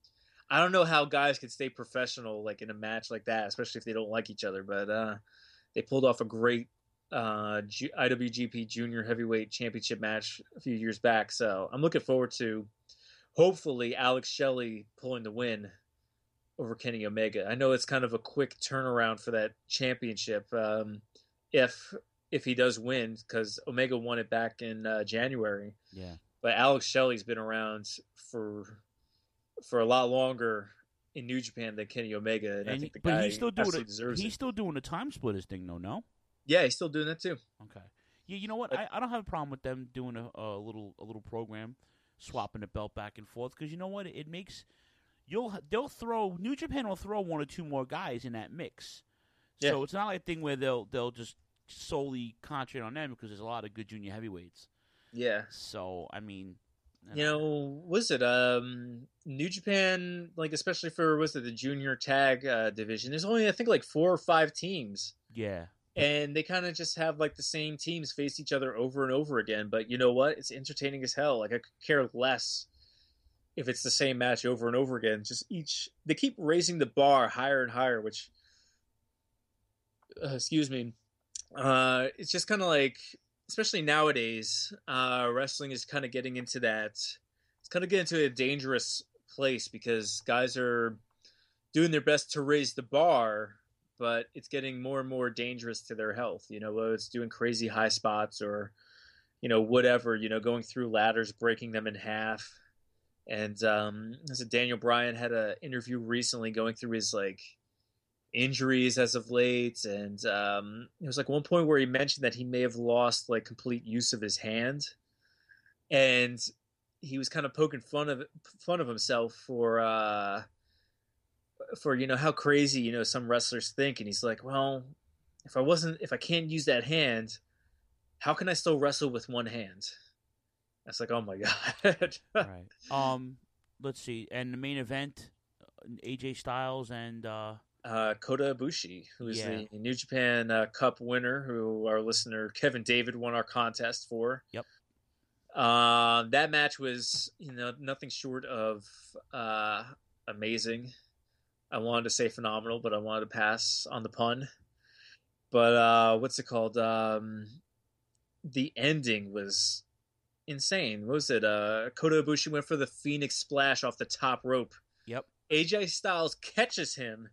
I don't know how guys could stay professional like in a match like that, especially if they don't like each other, but uh, they pulled off a great uh G- I W G P Junior Heavyweight Championship match a few years back. So I'm looking forward to hopefully Alex Shelley pulling the win over Kenny Omega. I know it's kind of a quick turnaround for that championship um if if he does win, because Omega won it back in uh, January. Yeah. But Alex Shelley's been around for for a lot longer in New Japan than Kenny Omega, and, and I think the but guy he's still doing absolutely it. deserves He's it. still doing the time splitters thing, though. No. Yeah, he's still doing that too. Okay. Yeah, you know what? I, I don't have a problem with them doing a, a little a little program, swapping the belt back and forth, because you know what? It, it makes you'll they'll throw New Japan will throw one or two more guys in that mix. Yeah. So it's not like a thing where they'll they'll just solely concentrate on them, because there's a lot of good junior heavyweights. Yeah. So I mean, you know, was it um New Japan, like especially for was it the junior tag uh, division? There's only I think like four or five teams. Yeah. And they kind of just have like the same teams face each other over and over again. But you know what? It's entertaining as hell. Like I could care less if it's the same match over and over again. Just each, they keep raising the bar higher and higher, which, uh, excuse me, uh, it's just kind of like especially nowadays, uh, wrestling is kind of getting into that. It's kind of getting into a dangerous place because guys are doing their best to raise the bar, but it's getting more and more dangerous to their health. You know, whether it's doing crazy high spots or, you know, whatever, you know, going through ladders, breaking them in half. And um, as a Daniel Bryan had an interview recently going through his like injuries as of late. And um, there was like one point where he mentioned that he may have lost like complete use of his hand. And he was kind of poking fun of fun of himself for, uh, for, you know, how crazy, you know, some wrestlers think. And he's like, well, if I wasn't, if I can't use that hand, how can I still wrestle with one hand? That's like, oh my God. Right. Um, let's see. And the main event, A J Styles and uh, uh, Kota Ibushi, who is Yeah. the New Japan uh, Cup winner, who our listener Kevin David won our contest for. Yep. Uh, that match was, you know, nothing short of uh, amazing. I wanted to say phenomenal, but I wanted to pass on the pun. But uh, what's it called? Um, the ending was insane. What was it? Uh, Kota Ibushi went for the Phoenix Splash off the top rope. Yep. A J Styles catches him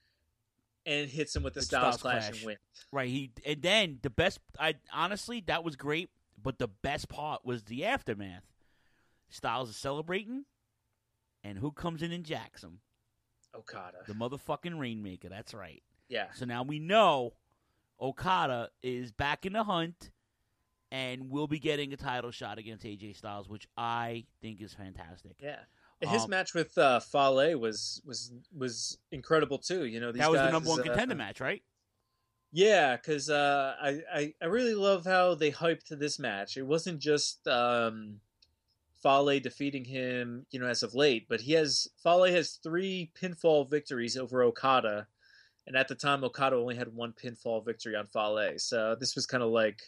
and hits him with the The Styles, Styles Clash, Clash. and win. Right. He and then the best. I honestly that was great, but the best part was the aftermath. Styles is celebrating, and who comes in and jacks him? Okada. The motherfucking Rainmaker. That's right. Yeah. So now we know Okada is back in the hunt, and will be getting a title shot against A J Styles, which I think is fantastic. Yeah. His Um, match with uh, Fale was was was incredible too. You know, these that was guys, the number one uh, contender match, right? Yeah, because uh, I, I I really love how they hyped this match. It wasn't just um, Fale defeating him, you know, as of late, but he has Fale has three pinfall victories over Okada, and at the time Okada only had one pinfall victory on Fale. So this was kind of like,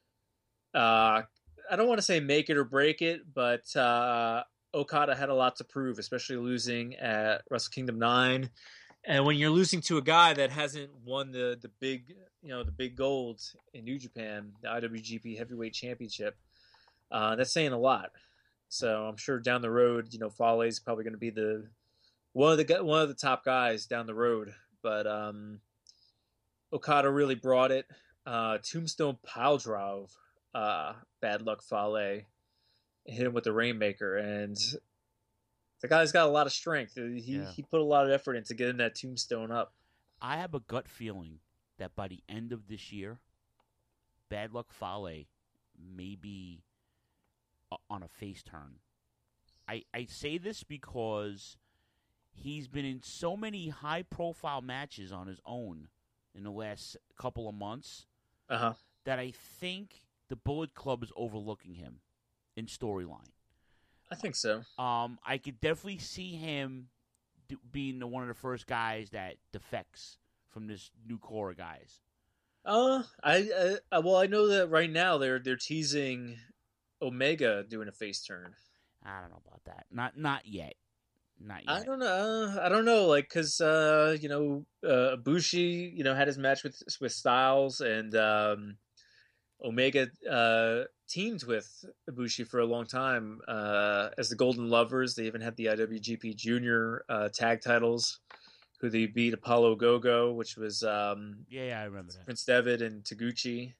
uh, I don't want to say make it or break it, but uh, Okada had a lot to prove, especially losing at Wrestle Kingdom nine. And when you're losing to a guy that hasn't won the, the big, you know, the big gold in New Japan, the I W G P Heavyweight Championship, uh, that's saying a lot. So I'm sure down the road, you know, Fale is probably going to be the one of the gu- one of the top guys down the road. But um, Okada really brought it. Uh, Tombstone Piledrive, uh, bad luck Fale, hit him with the Rainmaker, and the guy's got a lot of strength. He Yeah. he put a lot of effort into getting that tombstone up. I have a gut feeling that by the end of this year, Bad Luck Fale may be uh, on a face turn. I, I say this because he's been in so many high-profile matches on his own in the last couple of months Uh-huh. that I think the Bullet Club is overlooking him in storyline. I think so. Um, I could definitely see him d- being the, one of the first guys that defects from this new core of guys. Uh, I, I well, I know that right now they're they're teasing Omega doing a face turn. I don't know about that. Not not yet. Not yet. I don't know. I don't know. Like, cause uh, you know, uh, Ibushi, you know, had his match with with Styles, and um, Omega uh, teamed with Ibushi for a long time uh, as the Golden Lovers. They even had the I W G P Junior uh, tag titles, who they beat Apollo Go-Go, which was um, Yeah, yeah, I remember that. Prince Devitt and Taguchi.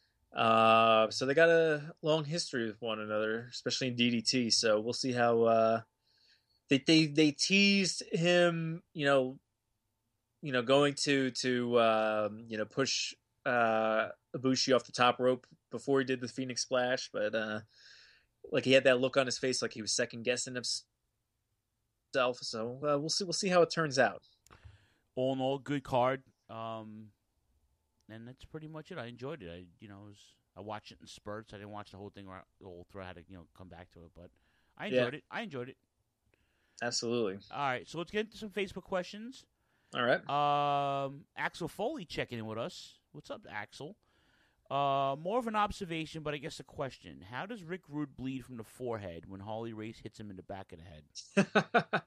Uh, so they got a long history with one another, especially in D D T. So we'll see how uh, they they they teased him, you know, you know, going to to um, you know push uh, Ibushi off the top rope before he did the Phoenix Splash, but uh, like he had that look on his face, like he was second guessing himself. So uh, we'll see. We'll see how it turns out. All in all, good card. Um, and that's pretty much it. I enjoyed it. I, you know, it was, I watched it in spurts. I didn't watch the whole thing or the whole through. I had to, you know, come back to it, but I enjoyed Yeah. it. I enjoyed it. Absolutely. All right, so let's get into some Facebook questions. All right. Um, Axel Foley checking in with us. What's up, Axel? Uh, more of an observation, but I guess a question. How does Rick Rude bleed from the forehead when Harley Race hits him in the back of the head?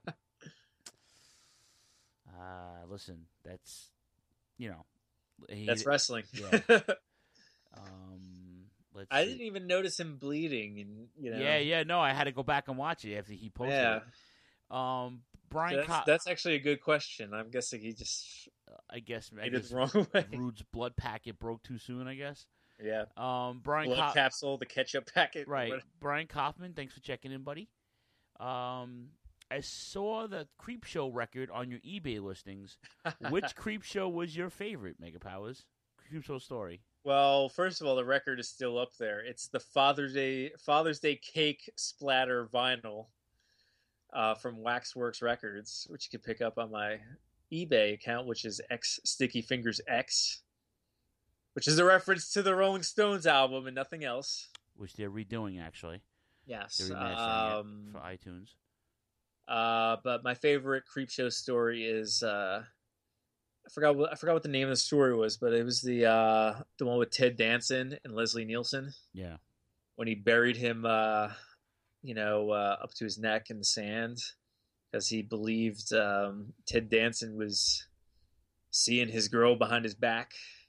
uh, listen, that's, you know. He, That's wrestling. Yeah. um, Let's I see. didn't even notice him bleeding, and you know. Yeah, yeah, no, I had to go back and watch it after he posted Yeah. it. Um, Brian, That's, Co- that's actually a good question. I'm guessing he just I guess I made it guess the wrong way. Rude's blood packet broke too soon. I guess. Yeah. Um, Brian Blood Co- capsule, the ketchup packet. Right, What- Brian Kaufman. Thanks for checking in, buddy. Um, I saw the Creep Show record on your eBay listings. Which Creep Show was your favorite, Mega Powers? Creep Show story. Well, first of all, the record is still up there. It's the Father's Day Father's Day cake splatter vinyl uh, from Waxworks Records, which you can pick up on my eBay account, which is X Sticky Fingers X, which is a reference to the Rolling Stones album and nothing else. Which they're redoing, actually. Yes, They're remastering um, it for iTunes. Uh, but my favorite Creep Show story is uh, I forgot what I forgot what the name of the story was, but it was the uh, the one with Ted Danson and Leslie Nielsen. Yeah. When he buried him, uh, you know, uh, up to his neck in the sand, because he believed um, Ted Danson was seeing his girl behind his back.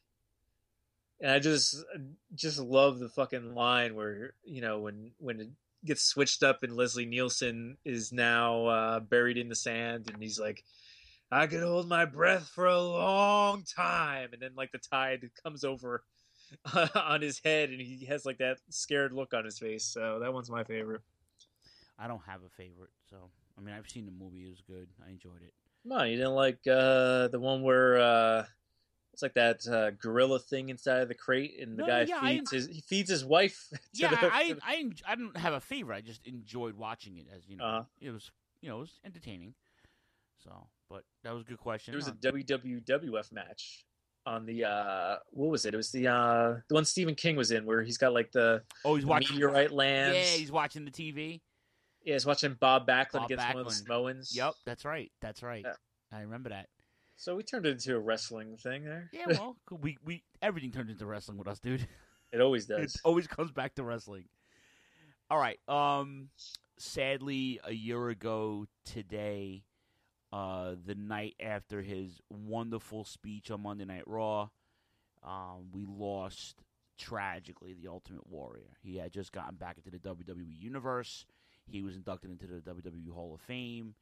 And I just just love the fucking line where, you know, when when it gets switched up and Leslie Nielsen is now uh, buried in the sand, and he's like, I could hold my breath for a long time, and then like the tide comes over on his head, and he has like that scared look on his face. So that one's my favorite. I don't have a favorite, so I mean I've seen the movie. It was good. I enjoyed it. Come on, you didn't like uh, the one where uh, it's like that uh, gorilla thing inside of the crate, and the No, guy yeah, I- feeds his he feeds his wife. to Yeah, the- I, to the- I, I, I don't have a favorite. I just enjoyed watching it, as you know. Uh-huh. It was, you know, it was entertaining. So, but that was a good question. There was a Uh, W W F match on the uh, what was it? It was the uh, the one Stephen King was in, where he's got like the oh, he's the watching. meteorite lands. Yeah, he's watching the T V. Yeah, he's watching Bob Backlund Bob against one of the Backlund. Samoans. Yep, that's right. That's right. Yeah. I remember that. So we turned it into a wrestling thing there. Yeah, well, we we everything turns into wrestling with us, dude. It always It does. always comes back to wrestling. All right. Um, sadly, a year ago today, uh, the night after his wonderful speech on Monday Night Raw, um, we lost tragically the Ultimate Warrior. He had just gotten back into the W W E universe. He was inducted into the W W E Hall of Fame,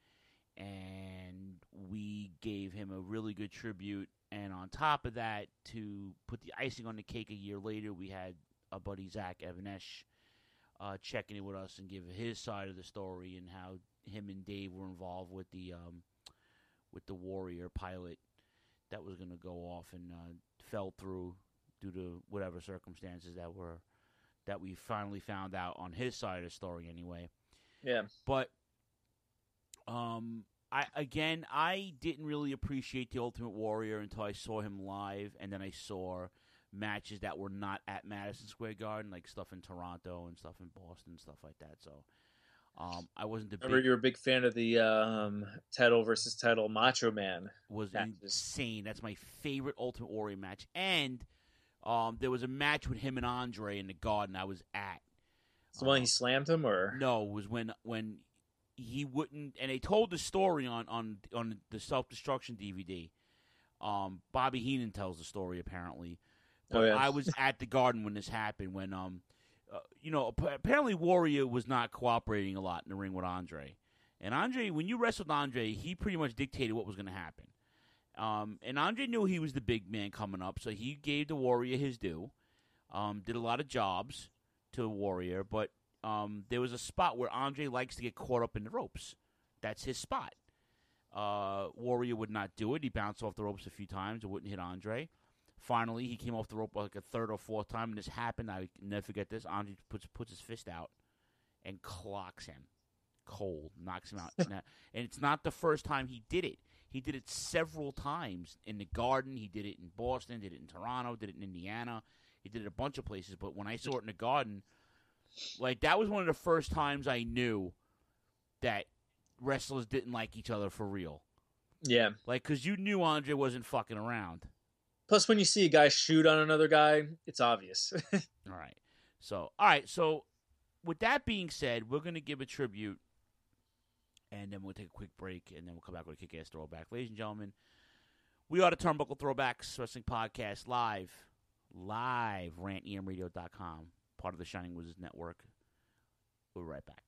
and we gave him a really good tribute. And on top of that, to put the icing on the cake a year later, we had our buddy Zach Evanesh uh, checking in with us and give his side of the story and how him and Dave were involved with the um, with the Warrior pilot that was going to go off and uh, fell through due to whatever circumstances that were that we finally found out on his side of the story anyway. Yeah. But um, I again, I didn't really appreciate the Ultimate Warrior until I saw him live, and then I saw matches that were not at Madison Square Garden, like stuff in Toronto and stuff in Boston and stuff like that. So um, I wasn't the Remember, big, you were a big fan of the um, title versus title Macho Man. was matches. insane. That's my favorite Ultimate Warrior match. And um, there was a match with him and Andre in the Garden I was at. It's the one he slammed him, or No, it was when when he wouldn't, and they told the story on on on the Self Destruction D V D. Um, Bobby Heenan tells the story apparently, but Oh, yeah. I was at the Garden when this happened. When um, uh, you know, ap- apparently Warrior was not cooperating a lot in the ring with Andre, and Andre, when you wrestled Andre, he pretty much dictated what was going to happen. Um, and Andre knew he was the big man coming up, so he gave the Warrior his due. Um, did a lot of jobs to Warrior, but um, there was a spot where Andre likes to get caught up in the ropes. That's his spot. Uh, Warrior would not do it. He bounced off the ropes a few times. It wouldn't hit Andre. Finally, he came off the rope like a third or fourth time, and this happened. I never forget this. Andre puts puts his fist out and clocks him cold, knocks him out. and it's not the first time he did it. He did it several times in the Garden. He did it in Boston, did it in Toronto, did it in Indiana. He did it a bunch of places, but when I saw it in the Garden, like that was one of the first times I knew that wrestlers didn't like each other for real. yeah. Like, because you knew Andre wasn't fucking around. Plus, when you see a guy shoot on another guy, it's obvious. All right. So, all right. So, with that being said, we're going to give a tribute, and then we'll take a quick break, and then we'll come back with a kick-ass throwback. Ladies and gentlemen, we are the Turnbuckle Throwbacks Wrestling Podcast live. Live, rant e m radio dot com. part of the Shining Wizards Network. We'll be right back.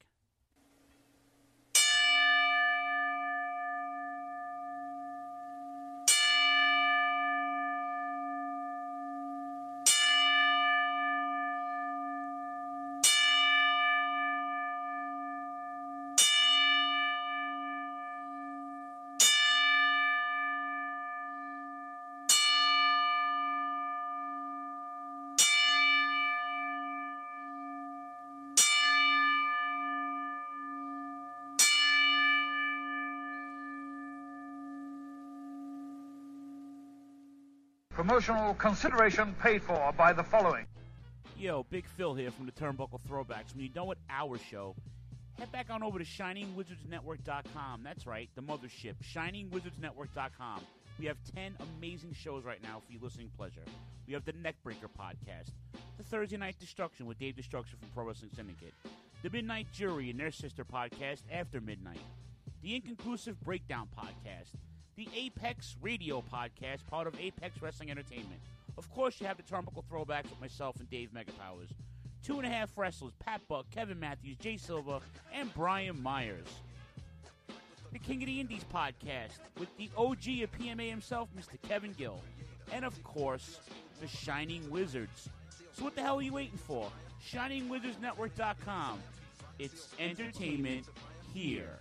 Promotional consideration paid for by the following. Yo, Big Phil here from the Turnbuckle Throwbacks. When you're done with our show, head back on over to shining wizards network dot com. That's right, the mothership, shining wizards network dot com. We have ten amazing shows right now for your listening pleasure. We have the Neckbreaker podcast, the Thursday Night Destruction with Dave Destruction from Pro Wrestling Syndicate, the Midnight Jury and their sister podcast, After Midnight, the Inconclusive Breakdown podcast, the Apex Radio podcast, part of Apex Wrestling Entertainment. Of course, you have the Turnbuckle Throwbacks with myself and Dave Megapowers. Two and a half wrestlers, Pat Buck, Kevin Matthews, Jay Silva, and Brian Myers. The King of the Indies podcast with the O G of P M A himself, Mister Kevin Gill. And of course, the Shining Wizards. So what the hell are you waiting for? shining wizards network dot com. It's entertainment here.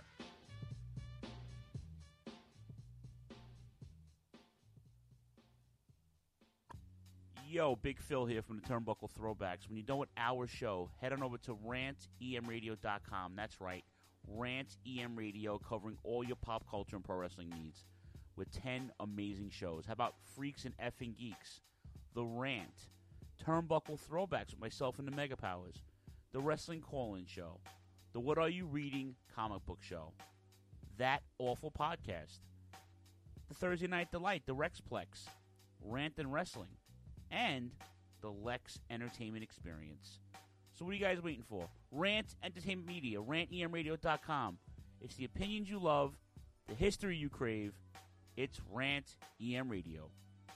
Yo, Big Phil here from the Turnbuckle Throwbacks. When you're done with our show, head on over to rant e m radio dot com. That's right, Rant E M Radio, covering all your pop culture and pro wrestling needs with ten amazing shows. How about Freaks and Effing Geeks? The Rant, Turnbuckle Throwbacks with myself and the Mega Powers, the Wrestling Call-In Show, the What Are You Reading comic book show, That Awful Podcast, the Thursday Night Delight, the Rexplex, Rant and Wrestling, and the Lex Entertainment Experience. So what are you guys waiting for? Rant Entertainment Media, rant e m radio dot com. It's the opinions you love, the history you crave. It's Rant E M Radio.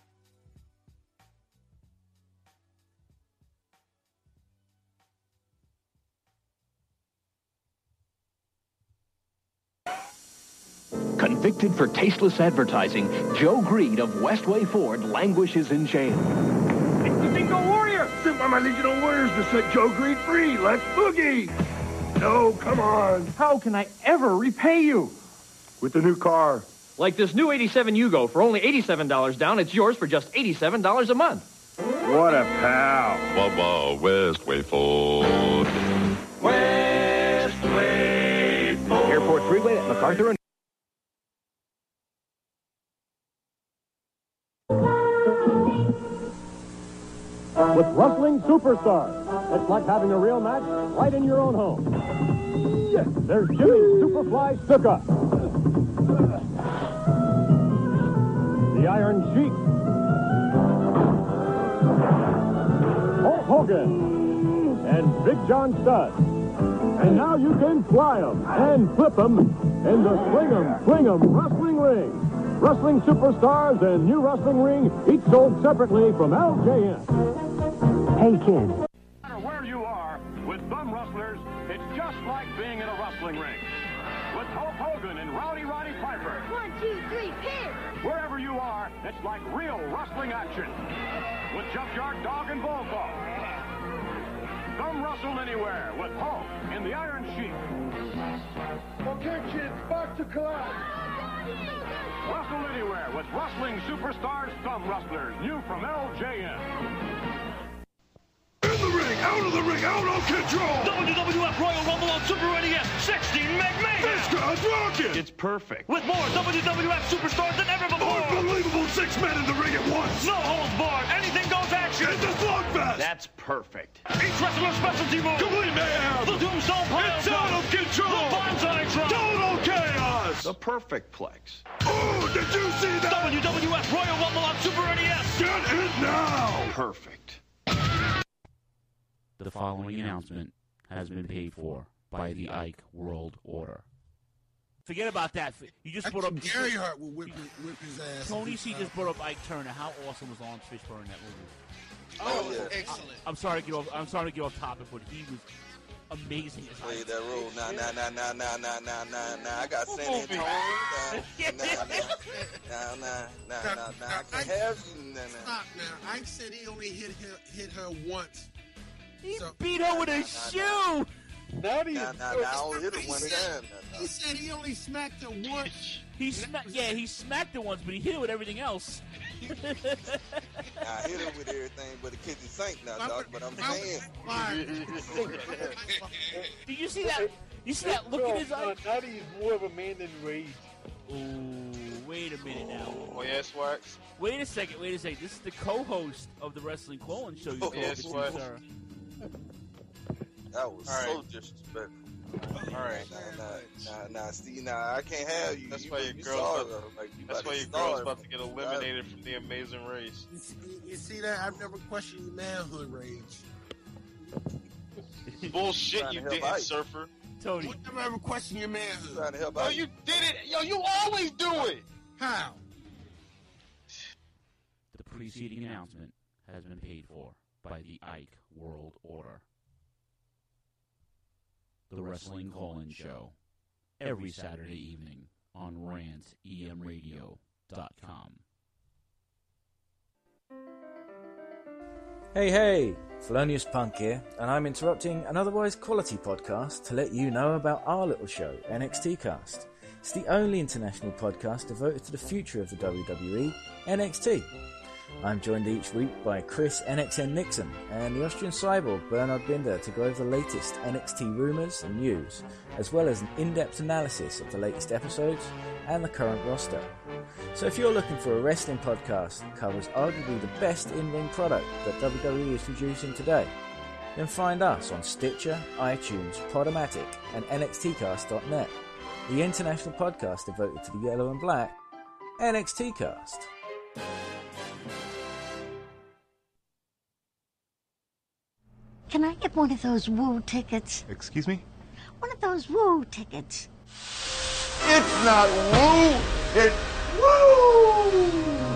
Convicted for tasteless advertising, Joe Greed of Westway Ford languishes in jail. It's the Dingo Warrior! Sent by my Legion of Warriors to set Joe Greed free. Let's boogie! No, come on. How can I ever repay you? With the new car. Like this new eighty-seven Yugo for only eighty-seven dollars down. It's yours for just eighty-seven dollars a month. What a pal. Bubba Westway Ford. Westway Ford. Airport Freeway at MacArthur and with Wrestling Superstars. It's like having a real match right in your own home. Yes, there's Jimmy Superfly Snuka, the Iron Sheik, Hulk Hogan, and Big John Studd. And now you can fly them and flip them in the Sling 'em, Fling 'em Wrestling Ring. Wrestling Superstars and New Wrestling Ring, each sold separately from L J N. Hey, kid. No matter where you are, with Thumb Rustlers, it's just like being in a wrestling ring. With Hulk Hogan and Rowdy Roddy Piper. One, two, three, pin! Wherever you are, it's like real wrestling action. With Junkyard Dog and Bulldog. Thumb Rustle anywhere with Hulk in the Iron Sheik. Okay, kids, back to class. Wrestle anywhere with Wrestling Superstars Thumb Rustlers, new from L J N. In the ring, out of the ring, out of control! W W F Royal Rumble on Super R D S, sixteen Meg Mayhem! This guy's rocking! It's perfect. With more W W F superstars than ever before! Unbelievable six men in the ring at once! No holds barred, anything goes action! It's a slugfest! That's perfect. Each wrestler's specialty move! Complete mayhem! The Tombstone Pile! It's out of control! The Bonsai Drop! Total chaos! The perfect plex. Oh, did you see that? W W F Royal Rumble on Super R D S! Get it now! Perfect. The following announcement has been paid for by the Ike World Order. Forget about that. You just brought up Gary Hart will whip, whip his ass. Tony C just brought up Ike Turner. How awesome was Lawrence Fishburne in that movie? Oh, yeah. excellent. I'm sorry to get off. I'm sorry to get off topic, but he was amazing as Played that role. Nah, nah, nah, nah, nah, nah, nah, nah, nah. I got San Antonio. Nah, nah, nah, nah, nah, nah, nah. I can have you. Nah, nah. Stop now. Ike said he only hit her, hit her once. He So- beat her with a Nah, shoe. Nah, nah, nah, nah. I only hit it one time. Nah, He said he only smacked her once. He smacked. Yeah, he smacked it once, but he hit it with everything else. nah. I hit it with everything but the kitchen sink now, dog. But I'm saying. Did you see that? You see that look in his eye? Now he's more of a man than Rage. Ooh, wait a minute now. Oh, yes, Wax. Wait a second, wait a second. This is the co-host of the Wrestling Colon Show. You Oh, talking yes, to, what? sir. That was All so right. disrespectful. All right. Nah, nah, nah, nah. See, nah, I can't have you. That's you why your you girl's sorry, about, though. Like, you that's about why to your starve. girl's about to get eliminated from the Amazing Race. You see, you see that? I've never questioned your manhood, Rage. Bullshit, Trying you to help didn't, Ike. Surfer. Tony. I've never ever questioned your manhood. Trying to help Yo, out. you did it. Yo, you always do it. How? The preceding announcement has been paid for by the Ike World Order. The Wrestling Call-In Show, every Saturday evening on rant e m radio dot com. Hey, hey, Felonious Punk here, and I'm interrupting an otherwise quality podcast to let you know about our little show, N X T Cast. It's the only international podcast devoted to the future of the W W E, N X T. I'm joined each week by Chris N X N Nixon and the Austrian cyborg Bernard Binder to go over the latest N X T rumours and news, as well as an in-depth analysis of the latest episodes and the current roster. So if you're looking for a wrestling podcast that covers arguably the best in-ring product that W W E is producing today, then find us on Stitcher, iTunes, Podomatic and N X T cast dot net, the international podcast devoted to the yellow and black, N X T Cast. Can I get one of those woo tickets? Excuse me? One of those woo tickets. It's not woo, it's woo!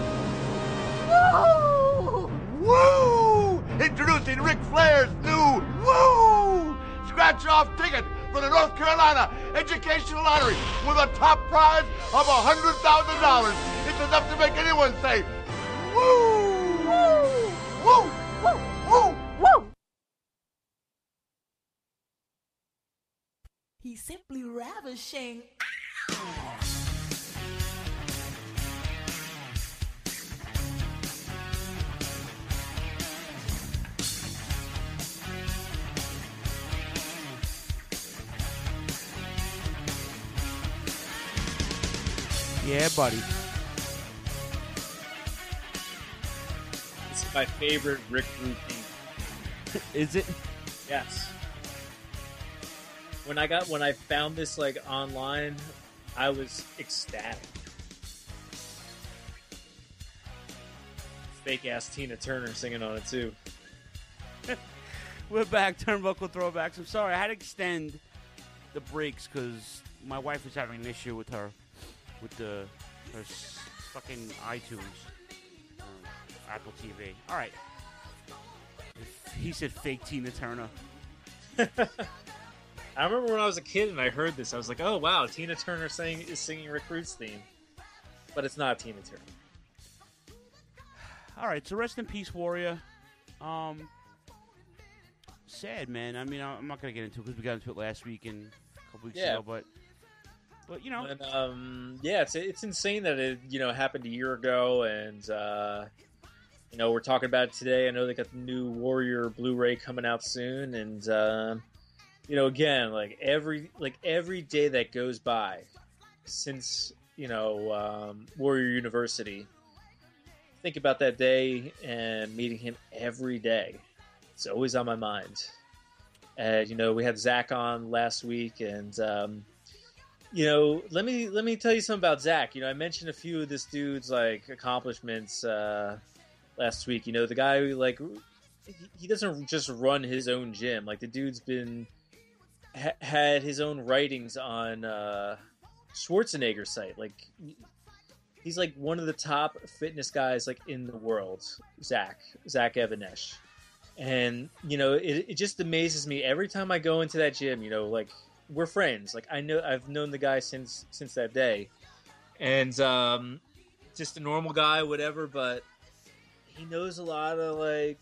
Woo! Woo! Introducing Ric Flair's new woo! Scratch-off ticket for the North Carolina Educational Lottery with a top prize of one hundred thousand dollars. It's enough to make anyone say woo! Woo! Woo! Woo! Woo! He's simply ravishing. Yeah, buddy. It's my favorite Rick Rude theme. Is it? Yes. When I got when I found this like online, I was ecstatic. Fake ass Tina Turner singing on it too. We're back, Turnbuckle Throwbacks. I'm sorry, I had to extend the breaks because my wife was having an issue with her, with the her s- fucking iTunes, uh, Apple T V. All right. He said fake Tina Turner. I remember when I was a kid and I heard this, I was like, "Oh wow, Tina Turner sing, is singing Rick Rude's theme," but it's not Tina Turner. All right, so rest in peace, Warrior. Um, sad, man. I mean, I'm not gonna get into it because we got into it last week and a couple weeks Yeah. ago, but but you know, And, um, yeah, it's it's insane that it you know happened a year ago, and uh, you know we're talking about it today. I know they got the new Warrior Blu-ray coming out soon, and uh, you know again, like every like every day that goes by since you know um, Warrior University. Think about that day and meeting him every day. It's always on my mind. And you know, we had Zach on last week, and um, you know, let me let me tell you something about Zach. You know, I mentioned a few of this dude's like accomplishments uh, last week. You know, the guy who like he, he doesn't just run his own gym. Like the dude's been ha- had his own writings on uh, Schwarzenegger's site. Like he's like one of the top fitness guys like in the world, Zach, Zach Evanesh. And, you know, it, it just amazes me every time I go into that gym, you know, like we're friends. Like I know I've known the guy since, since that day, and, um, just a normal guy, whatever, but he knows a lot of like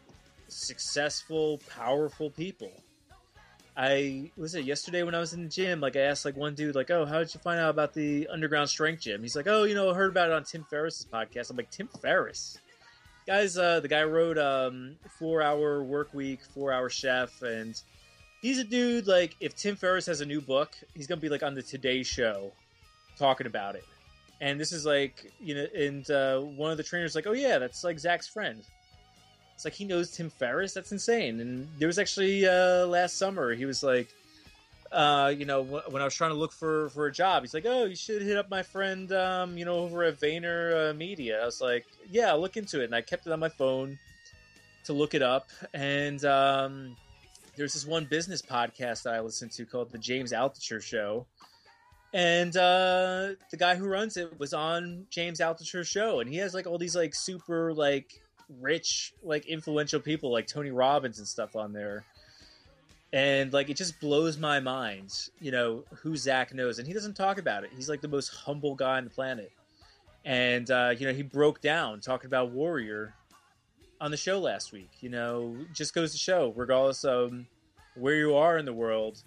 successful, powerful people. I was it yesterday when I was in the gym, like I asked like one dude, like, oh, how did you find out about the underground strength gym? He's like, oh, you know, I heard about it on Tim Ferriss's podcast. I'm like, Tim Ferriss? Guys, uh, the guy wrote um, Four Hour Work Week, Four Hour Chef, and he's a dude, like, if Tim Ferriss has a new book, he's going to be, like, on the Today Show talking about it. And this is, like, you know, and uh, one of the trainers like, oh, yeah, that's, like, Zach's friend. It's like, he knows Tim Ferriss? That's insane. And there was actually, uh, last summer, he was like, uh, you know, when I was trying to look for, for a job, he's like, oh, you should hit up my friend, um, you know, over at Vayner uh, Media. I was like, yeah, I'll look into it. And I kept it on my phone to look it up. And um, there's this one business podcast that I listened to called The James Altucher Show. And uh, the guy who runs it was on James Altucher's show. And he has, like, all these, like, super, like, rich, like, influential people like Tony Robbins and stuff on there. And, like, it just blows my mind, you know, who Zach knows. And he doesn't talk about it. He's, like, the most humble guy on the planet. And, uh, you know, he broke down talking about Warrior on the show last week. You know, just goes to show, regardless of where you are in the world,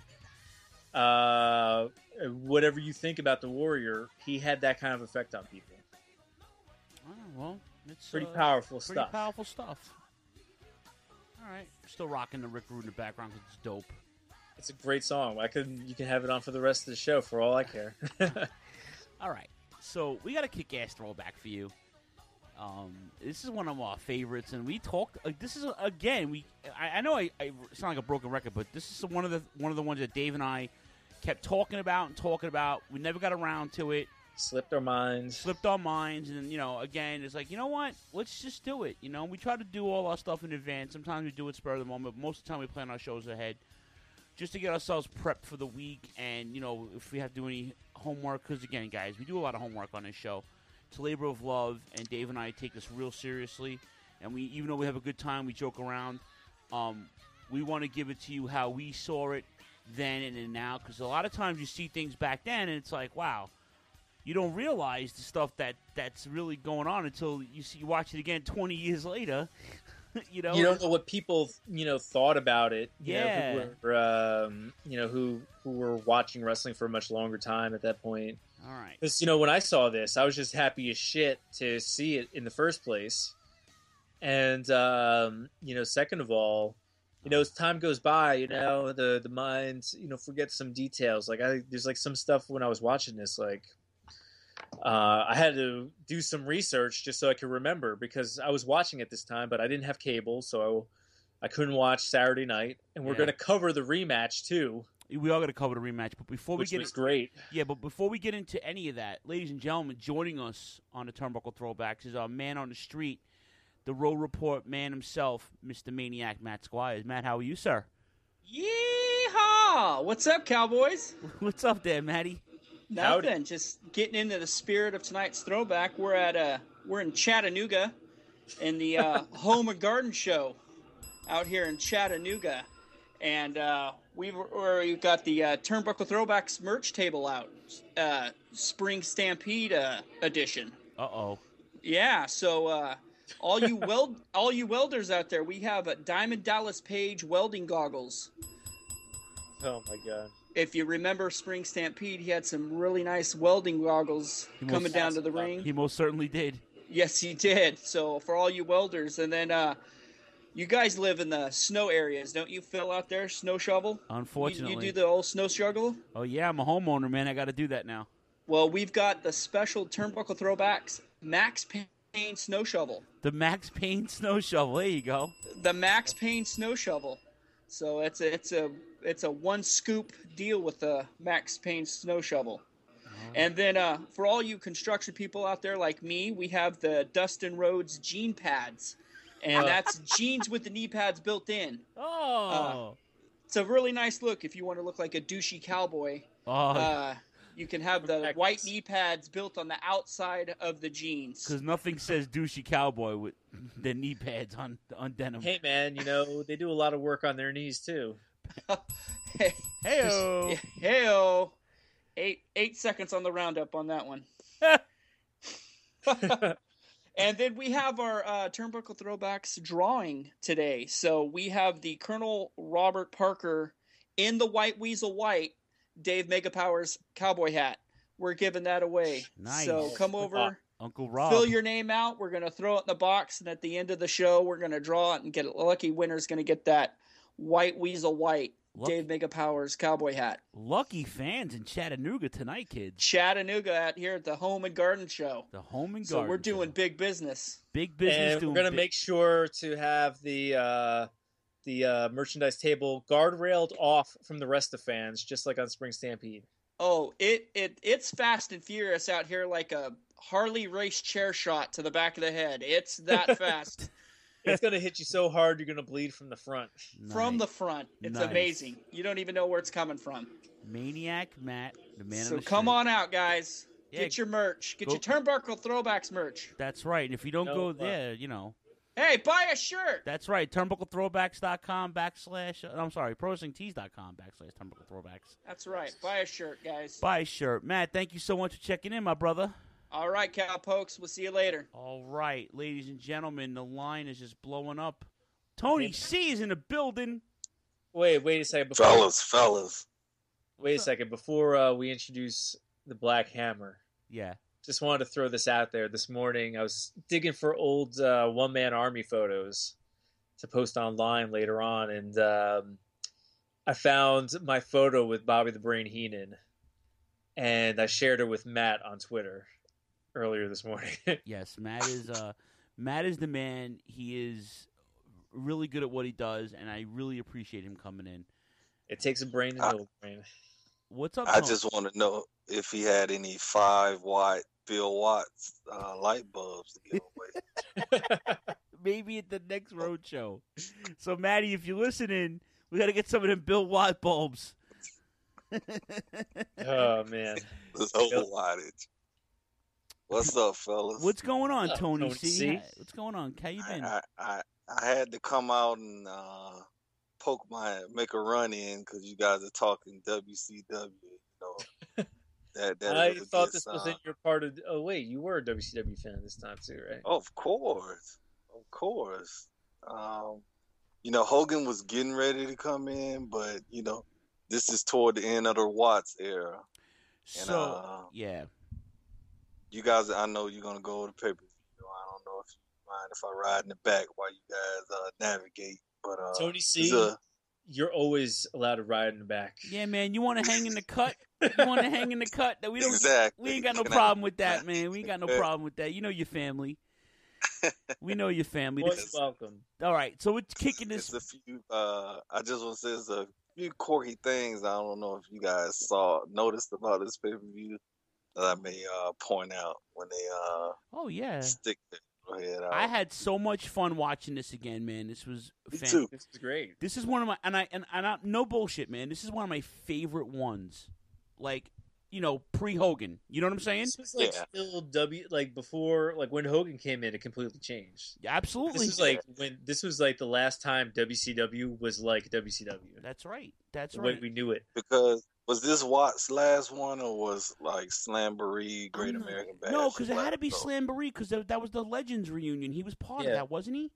uh, whatever you think about the Warrior, he had that kind of effect on people. Oh, well, it's pretty uh, powerful pretty stuff. Pretty powerful stuff. All right, still rocking the Rick Rude in the background because it's dope. It's a great song. I could you can have it on for the rest of the show for all I care. All right, so we got a kick-ass throwback for you. Um, this is one of our favorites, and we talked. Uh, this is again, we. I, I know I, I sound like a broken record, but this is one of the one of the ones that Dave and I kept talking about and talking about. We never got around to it. Slipped our minds. Slipped our minds, and you know, again, it's like, you know what? Let's just do it. You know, we try to do all our stuff in advance. Sometimes we do it spur of the moment. But most of the time, we plan our shows ahead, just to get ourselves prepped for the week. And you know, if we have to do any homework, because again, guys, we do a lot of homework on this show. It's a labor of love, and Dave and I take this real seriously. And we, even though we have a good time, we joke around. Um, we want to give it to you how we saw it then and now, because a lot of times you see things back then, and it's like, wow. You don't realize the stuff that, that's really going on until you see you watch it again twenty years later. you know, you don't know what people you know thought about it. You Yeah. know, who were, um, you know who who were watching wrestling for a much longer time at that point. All right. Because you know when I saw this, I was just happy as shit to see it in the first place. And um, you know, second of all, you know, as time goes by, you know, the the mind you know forgets some details. Like I there's like some stuff when I was watching this, like. Uh, I had to do some research just so I could remember, because I was watching it this time, but I didn't have cable, so I couldn't watch Saturday night. And we're Yeah. going to cover the rematch too. We are going to cover the rematch, but before Which we get was great. Yeah, but before we get into any of that, ladies and gentlemen, joining us on the Turnbuckle Throwbacks is our man on the street, the Road Report man himself, Mister Maniac Matt Squires. Matt, how are you, sir? Yeehaw! What's up, Cowboys? What's up there, Matty? Nothing. Howdy. Just getting into the spirit of tonight's throwback. We're at uh we're in Chattanooga, in the uh, Home and Garden Show, out here in Chattanooga, and uh, we've we've got the uh, Turnbuckle Throwbacks merch table out, uh, Spring Stampede uh, edition. Uh oh. Yeah. So uh, all you weld all you welders out there, we have uh, Diamond Dallas Page welding goggles. Oh my god. If you remember Spring Stampede, he had some really nice welding goggles He coming most- down to the ring. He most certainly did. Yes, he did. So for all you welders, and then uh, you guys live in the snow areas, don't you, Phil, out there? Snow shovel? Unfortunately. You, you do the old snow shovel? Oh, yeah, I'm a homeowner, man. I got to do that now. Well, we've got the special Turnbuckle Throwbacks Max Payne snow shovel. The Max Payne snow shovel. There you go. The Max Payne snow shovel. So it's a it's a it's a one scoop deal with the Max Payne snow shovel. And then uh, for all you construction people out there like me, we have the Dustin Rhodes jean pads, and Uh. that's jeans with the knee pads built in. Oh, Uh, it's a really nice look if you want to look like a douchey cowboy. Oh. Uh, You can have the white knee pads built on the outside of the jeans. Because nothing says douchey cowboy with the knee pads on on denim. Hey, man, you know, they do a lot of work on their knees, too. hey, Hey-o. Hey-o. Eight, eight seconds on the roundup on that one. And then we have our uh, Turnbuckle Throwbacks drawing today. So we have the Colonel Robert Parker in the White Weasel White Dave Mega Powers cowboy hat. We're giving that away. Nice. So come over, Uncle Rob. fill your name out. We're going to throw it in the box, and at the end of the show, we're going to draw it and get it. Lucky winner's going to get that White Weasel White Lucky. Dave Mega Powers cowboy hat. Lucky fans in Chattanooga tonight, kids. Chattanooga out here at the Home and Garden Show. The Home and So Garden we're doing Show. big business. Big business. And doing we're going to big- make sure to have the uh, the uh, merchandise table guardrailed off from the rest of the fans, just like on Spring Stampede. Oh, it, it it's fast and furious out here like a Harley race chair shot to the back of the head. It's that fast. It's going to hit you so hard you're going to bleed from the front. From the front. It's Nice. amazing. You don't even know where it's coming from. Maniac Matt, the man So on the come street. on out, guys. Yeah, Get your merch. Get go- your Turnbuckle Throwbacks merch. That's right. And if you don't No, go uh, there, you know. Hey, buy a shirt. That's right. Turnbucklethrowbacks.com backslash. I'm sorry. ProWrestlingTees.com backslash Turnbuckle Throwbacks. That's right. Buy a shirt, guys. Buy a shirt. Matt, thank you so much for checking in, my brother. All right, cowpokes. We'll see you later. All right, ladies and gentlemen, the line is just blowing up. Tony C is in the building. Wait, wait a second. Before, Fellas, fellas. Wait a second. Before uh, we introduce the Black Hammer, Yeah. just wanted to throw this out there. This morning, I was digging for old uh, one-man army photos to post online later on, and um, I found my photo with Bobby the Brain Heenan, and I shared it with Matt on Twitter earlier this morning. Yes, Matt is uh, Matt is the man. He is really good at what he does, and I really appreciate him coming in. It takes a brain to know a brain. What's up, I Tony? just want to know if he had any five watt Bill Watts uh, light bulbs to give away. Maybe at the next road show. So, Maddie, if you're listening, we got to get some of them Bill Watt bulbs. Oh, man. This whole wattage. What's up, fellas? What's going on, What's up, Tony, Tony C? C? What's going on? How you been? I, I I had to come out and uh, poke my make a run in because you guys are talking W C W. You know that that I is a thought good this sign. was in your part of. Oh wait, you were a W C W fan this time too, right? Of course, of course. Um, you know Hogan was getting ready to come in, but you know this is toward the end of the Watts era. And, so, uh, yeah. You guys, I know you're gonna go to pay per view. I don't know if you mind if I ride in the back while you guys uh, navigate. But uh, Tony C, it's a- you're always allowed to ride in the back. Yeah, man, you want to hang in the cut? You want to hang in the cut? That we don't. Exactly. We ain't got no Can I- problem with that, man. We ain't got no problem with that. You know your family. We know your family. Always welcome. All right, so we're kicking this. It's a few. Uh, I just want to say there's a few quirky things. I don't know if you guys saw, noticed about this pay per view that I may uh, point out when they uh, Oh yeah. stick their head out. I had so much fun watching this again, man. This was Me fan- too. This is great. This is one of my and I and, and I, no bullshit, man. This is one of my favorite ones. Like, you know, pre Hogan. You know what I'm saying? This was like Yeah. still W, like before, like when Hogan came in, it completely changed. Absolutely. This was like when this was like the last time W C W was like W C W. That's right. That's the way right. we knew it. Because was this Watt's last one, or was like Slamboree, Great Mm, American Bash? No, because it had to be last? Slamboree because that, that was the Legends reunion. He was part Yeah. of that, wasn't he?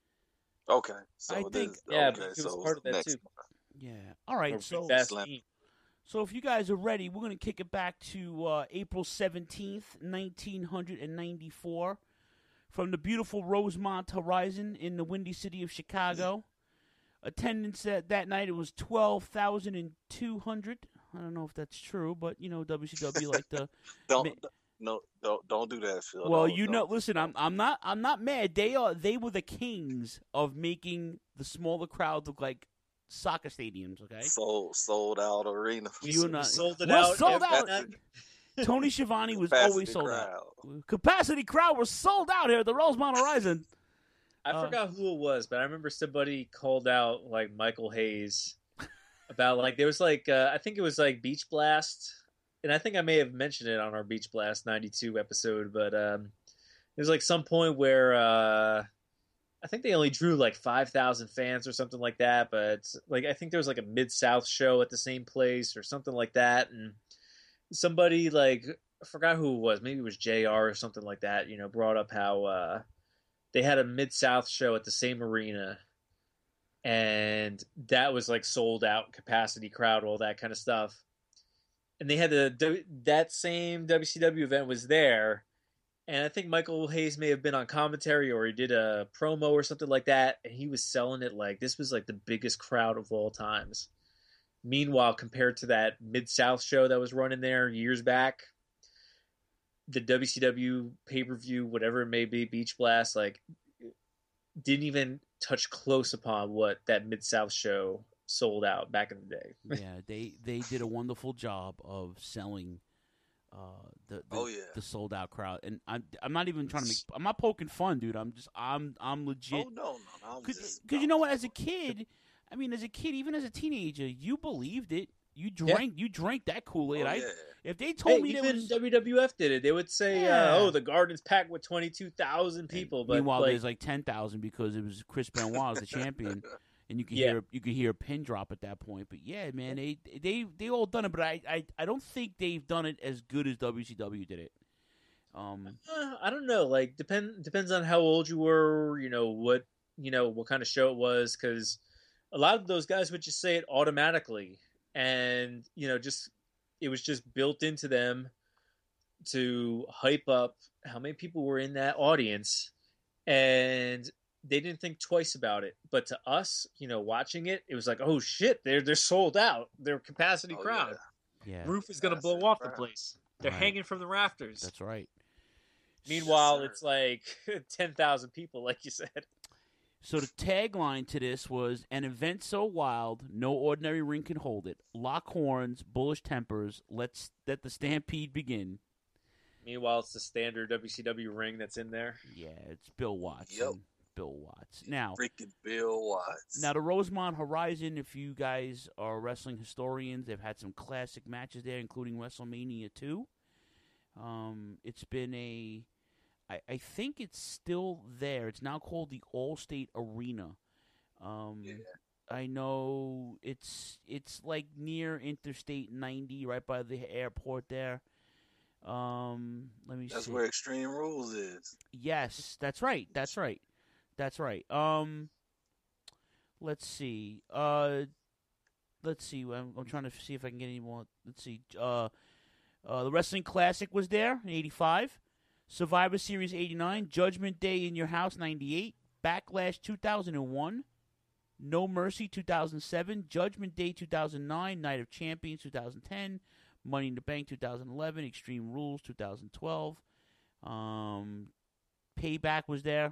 Okay, so I this, think- Yeah, okay, but he was so part of that next too. one. Yeah. All right. Or So, Fast Slam- Fiend. so if you guys are ready, we're gonna kick it back to uh, April seventeenth, nineteen ninety-four, from the beautiful Rosemont Horizon in the windy city of Chicago. Attendance that that night it was twelve thousand two hundred. I don't know if that's true, but you know W C W like the Don't Ma- no don't don't do that, Phil. well, Don't- you know, don't- listen, I'm I'm not I'm not mad. They are they were the kings of making the smaller crowds look like soccer stadiums. Okay, sold sold out arena. We, You s- and we I- sold it We're out. sold every out. night. Tony Schiavone was Capacity always sold crowd. out. Capacity crowd was sold out here at the Rosemont Horizon. I Uh, forgot who it was, but I remember somebody called out like Michael Hayes about like there was like uh, I think it was like Beach Blast and I think I may have mentioned it on our Beach Blast ninety-two episode, but um, there's like some point where uh, I think they only drew like five thousand fans or something like that, but like I think there was like a Mid-South show at the same place or something like that, and somebody like I forgot who it was, maybe it was J R or something like that, you know, brought up how uh, they had a Mid-South show at the same arena, and that was like sold out, capacity crowd, all that kind of stuff. And they had the that same W C W event was there, and I think Michael Hayes may have been on commentary or he did a promo or something like that, and he was selling it like this was like the biggest crowd of all times. Meanwhile, compared to that Mid-South show that was running there years back, the W C W pay-per-view, whatever it may be, Beach Blast, like didn't even touch close upon what that Mid-South show sold out back in the day. Yeah, they, they did a wonderful job of selling uh, the the, oh, yeah. the sold out crowd, and I'm I'm not even trying to make I'm not poking fun, dude. I'm just I'm I'm legit. Oh no, no, no. Because you know what, as a kid, I mean, as a kid, even as a teenager, you believed it. You drank yeah. you drank that Kool-Aid. Oh, I yeah. if they told hey, me even there was W W F did it, they would say, Yeah. uh, "Oh, the Garden's packed with twenty-two thousand people." But meanwhile, like, there's like ten thousand because it was Chris Benoit as the champion. And you can Yeah. hear you can hear a pin drop at that point, but yeah, man, they they they all done it, but I, I, I don't think they've done it as good as W C W did it. Um, uh, I don't know. Like depend depends on how old you were. You know what you know what kind of show it was, because a lot of those guys would just say it automatically, and you know just it was just built into them to hype up how many people were in that audience, and they didn't think twice about it. But to us, you know, watching it, it was like, oh shit, they're they're sold out. They're capacity Oh, crowd. yeah, Roof is gonna blow off the place. They're Right. hanging from the rafters. that's right. Meanwhile, Yes, it's like ten thousand people, like you said. So the tagline to this was an event so wild, no ordinary ring can hold it. Lock horns, bullish tempers. Let's let the stampede begin. Meanwhile, it's the standard W C W ring that's in there. Yeah, it's Bill Watts. Yep. and Bill Watts. Now, Freaking Bill Watts. Now, the Rosemont Horizon, if you guys are wrestling historians, they've had some classic matches there, including WrestleMania two. Um, it's been a... I, I think it's still there. It's now called the Allstate Arena. Um, Yeah. I know it's it's like near Interstate ninety, right by the airport there. Um, let me That's see. where Extreme Rules is. Yes, that's right. That's right. That's right. Um, let's see. Uh, let's see. I'm, I'm trying to see if I can get any more. Let's see. Uh, uh, the Wrestling Classic was there in eighty-five. Survivor Series eighty-nine. Judgment Day in Your House ninety-eight. Backlash two thousand one. No Mercy two thousand seven. Judgment Day two thousand nine. Night of Champions two thousand ten. Money in the Bank two thousand eleven. Extreme Rules two thousand twelve. Um, Payback was there.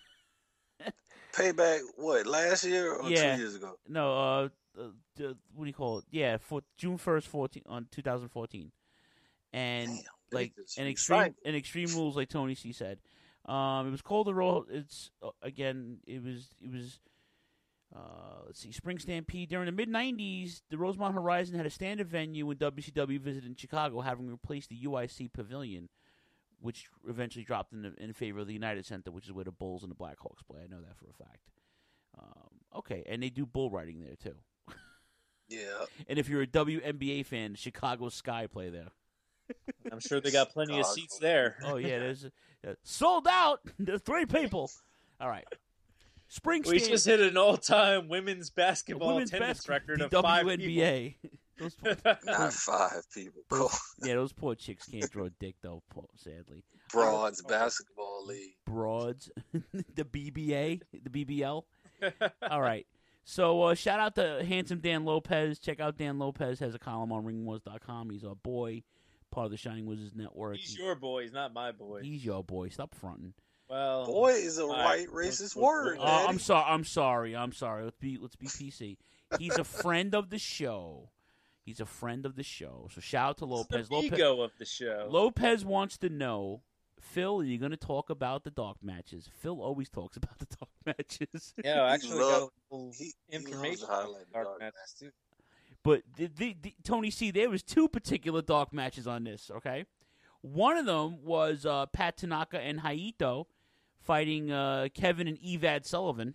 Payback, what, last year or Yeah. two years ago? No, uh, uh, uh, what do you call it? Yeah, for June first, fourteen on two thousand fourteen, and Damn, like this is an extreme, exciting. an extreme rules, like Tony C said. Um, it was called the Royal. It's uh, again, it was, it was. Uh, let's see, Spring Stampede during the mid nineties. The Rosemont Horizon had a standard venue when W C W visited Chicago, having replaced the U I C Pavilion, which eventually dropped in, the, in favor of the United Center, which is where the Bulls and the Blackhawks play. I know that for a fact. Um, okay, and they do bull riding there, too. Yeah. And if you're a W N B A fan, Chicago Sky play there. I'm sure they got plenty of Chicago. seats there. Oh, yeah, there's uh, sold out. There's three people. All right. Spring We Stamp- just hit an all-time women's basketball women's attendance bas- record the of five W N B A. Those, Not five people. those, yeah, those poor chicks can't draw a dick, though, poor, sadly. Broads Basketball League. Broads, the B B A, the B B L. All right. So uh, shout out to handsome Dan Lopez. Check out Dan Lopez. Has a column on ring wars dot com. He's our boy, part of the Shining Wizards Network. He's your boy. He's not my boy. He's your boy. Stop fronting. Well, Boy is a all right right. racist Let's- word. Uh, Daddy. I'm sorry. I'm sorry. I'm sorry. Let's be let's be P C. He's a friend of the show. He's a friend of the show. So shout out to Lopez. the Lopez, ego of the show. Lopez wants to know, Phil, are you going to talk about the dark matches? Phil always talks about the dark matches. Yeah, I actually love- got a little he- he loves information to on highlight dark, dark matches too. But the, the, the, Tony C, there was two particular dark matches on this, okay? One of them was uh, Pat Tanaka and Haito fighting uh, Kevin and Evad Sullivan.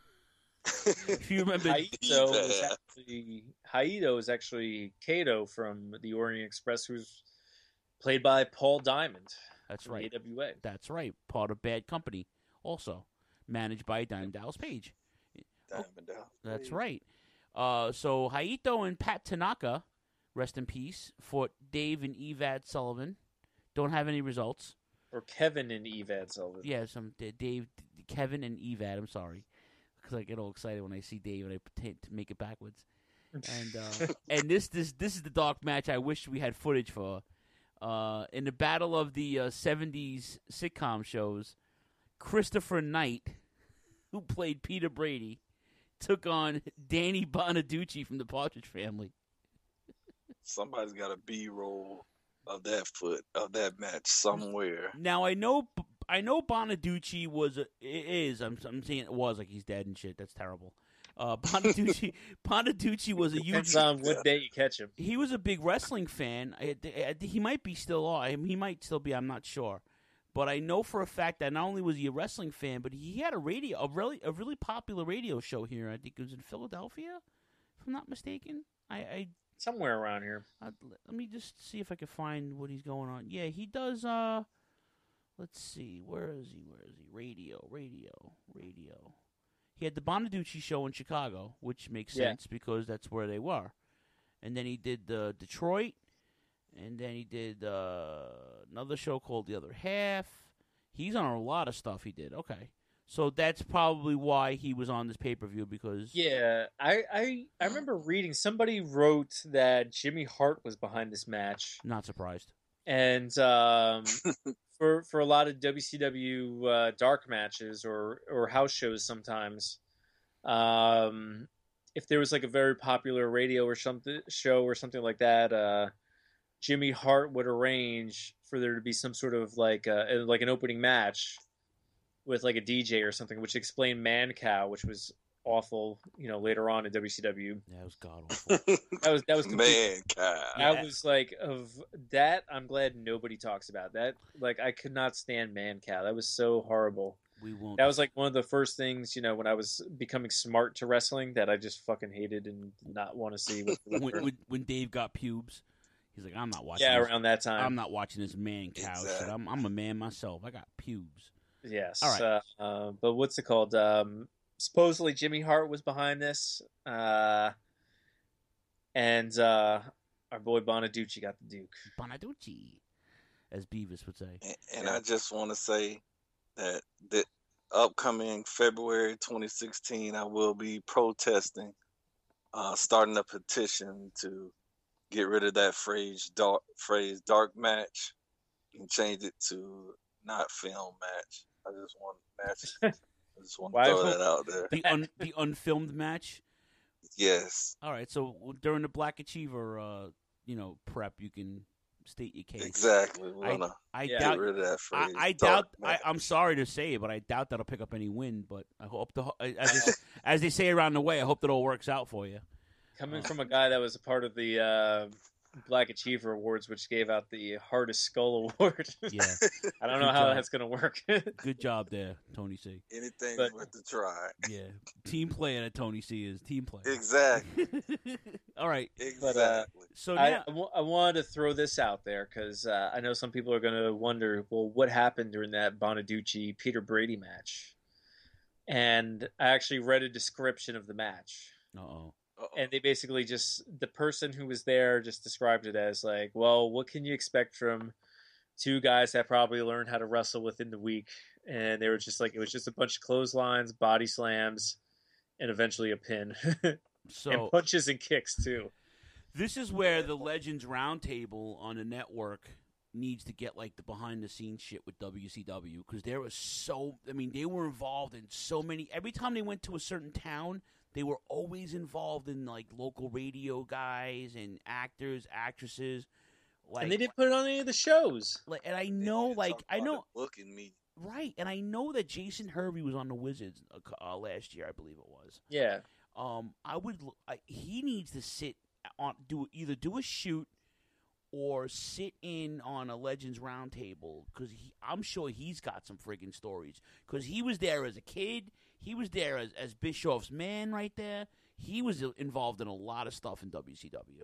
If you remember, Haito was actually Haito is actually Kato from the Orient Express, who's played by Paul Diamond. That's right. A W A. That's right. Part of Bad Company, also managed by Diamond Dallas Page. Diamond Dallas. That's right. Uh, so Haito and Pat Tanaka, rest in peace, fought Dave and Evad Sullivan. Don't have any results. Or Kevin and Evad Sullivan. Yeah, some Dave, Kevin and Evad. I'm sorry, because I get all excited when I see Dave and I pretend to make it backwards. And uh, and this this this is the dark match I wish we had footage for. Uh, in the battle of the uh, seventies sitcom shows, Christopher Knight, who played Peter Brady, took on Danny Bonaducci from the Partridge Family. Somebody's got a B-roll of that foot of that match somewhere. Now I know, I know Bonaducci was a, is. I'm, I'm saying it was like he's dead and shit. That's terrible. Uh, Bonaducci, Bonaducci was a huge. Depends on what day you catch him. He was a big wrestling fan. I, I, he might be still on. He might still be. I'm not sure. But I know for a fact that not only was he a wrestling fan, but he had a radio, a really, a really popular radio show here. I think it was in Philadelphia, if I'm not mistaken. I, I somewhere around here. I, let me just see if I can find what he's going on. Yeah, he does. Uh, let's see, where is he? Where is he? Radio, radio, radio. He had the Bonaducci show in Chicago, which makes Yeah. sense because that's where they were. And then he did uh, Detroit. And then he did uh, another show called The Other Half. He's on a lot of stuff he did. Okay. So that's probably why he was on this pay-per-view because... Yeah, I, I, I remember reading, somebody wrote that Jimmy Hart was behind this match. Not surprised. And um, for for a lot of W C W uh, dark matches or, or house shows sometimes, um, if there was like a very popular radio or something show or something like that... Uh, Jimmy Hart would arrange for there to be some sort of like a, like an opening match with like a D J or something, which explained Man Cow, which was awful. You know, later on in W C W, that was god awful. that was that was Man Cow. That Yeah. was like of that. I'm glad nobody talks about that. Like I could not stand Man Cow. That was so horrible. We won't. That was like one of the first things, you know, when I was becoming smart to wrestling that I just fucking hated and did not want to see. With when, when, when Dave got pubes. He's like, I'm not watching. Yeah, this. around that time. I'm not watching this Man Cow Exactly. shit. I'm, I'm a man myself. I got pubes. Yes. All right. Uh, uh, but what's it called? Um, supposedly Jimmy Hart was behind this. Uh, and uh, our boy Bonaducci got the Duke. Bonaducci, as Beavis would say. And, and I just want to say that the upcoming February twenty sixteen, I will be protesting, uh, starting a petition to get rid of that phrase dark, phrase dark match and change it to not film match. I just want matches. I just want to Why throw would- that out there. The un, the unfilmed match. Yes, All right, so during the Black Achiever, uh, you know, prep, you can state your case. exactly. We I, want to I Yeah. doubt. get rid of that I, phrase. I dark doubt. I, match. I'm sorry to say it, but I doubt that'll pick up any wind. But I hope the as they, as they say around the way, I hope that all works out for you. Coming from a guy that was a part of the uh, Black Achiever Awards, which gave out the Hardest Skull Award. Yeah, I don't know Good how job. that's going to work. good job there, Tony C. Anything But- worth the try. Yeah, team player that Tony C is team player. Exactly. All right, Exactly. But, uh, so I, now I wa- I wanted to throw this out there because uh, I know some people are going to wonder, well, what happened during that Bonaducci Peter Brady match? And I actually read a description of the match. uh oh. Uh-oh. And they basically just, the person who was there just described it as like, well, what can you expect from two guys that probably learned how to wrestle within the week? And they were just like, it was just a bunch of clotheslines, body slams, and eventually a pin. So and punches and kicks too. this is where the Legends Roundtable on the network needs to get like the behind the scenes shit with W C W because there was so I mean they were involved in so many every time they went to a certain town they were always involved in like local radio guys and actors actresses like And they didn't put it on any of the shows. like and I know like I know Booking me. right and I know that Jason Hervey was on the Wizards uh, uh, last year I believe it was Yeah. um I would l- I, he needs to sit on do either do a shoot or sit in on a Legends Roundtable, because I'm sure he's got some friggin' stories. Because he was there as a kid. He was there as, as Bischoff's man right there. He was involved in a lot of stuff in W C W.